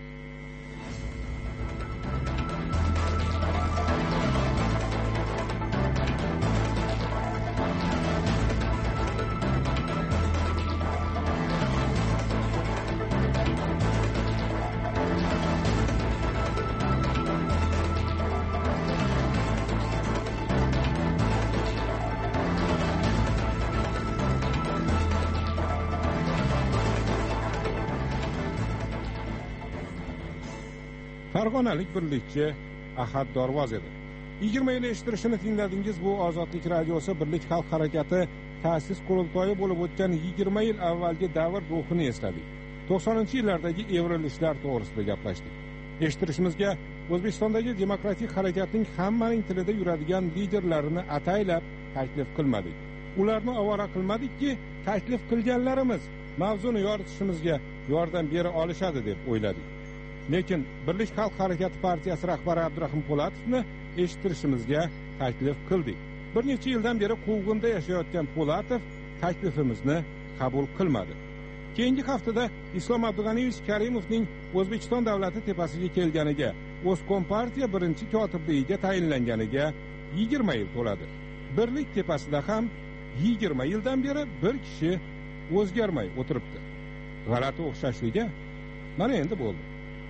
S8: Farg'onalik birlikchi Ahad Dorvoz edi. 20 yil eshittirishini tingladingiz. Bu Ozodlik radiosi Birlik xalq harakati ta'sis qurultoyi bo'lib o'tgan 20 yil avvalgi davr ruhini esladik. 90-yillardagi evrilishlar to'g'risida gaplashdik. Eshittirishimizga O'zbekistondagi demokratik harakatning hammaning tilida yuradigan liderlarini ataylab taklif qilmadik. Ularni ovora qilmadikki, taklif qilganlarimiz mavzuni yoritishimizga yordam bera olishadi deb o'yladik. Lekin Birlik xalq harakati partiyasi rahbari Abdurahim Po'latovni eshittirishimizga taklif qildik. Bir necha yildan beri quvg'inda yashayotgan Po'latov taklifimizni qabul qilmadi. Keyingi haftada Islom Abdug'aniyevich Karimovning O'zbekiston davlati tepasiga kelganiga O'zkompartiya birinchi kotibligiga tayinlanganiga 20 yil to'ladi. Birlik tepasida ham 20 yildan beri bir kishi o'zgarmay o'tiribdi. G'alati o'xshashligi mana endi bo'ldi.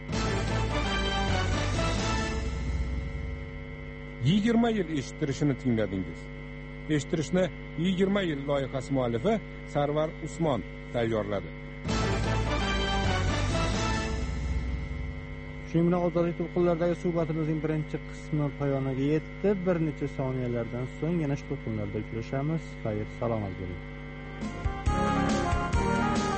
S8: 20 yil eshittirishini tingladingiz. Eshittirishni 20 yil loyihasi muallifi Sarvar Usmon tayyorladi.
S1: Shuning bilan ozodlik to'lqinlaridagi suhbatimizning birinchi qismi poyoniga yetdi. Bir necha soniyalardan so'ng yana shu to'lqinlarda uchrashamiz. Xayr, salomat bo'ling.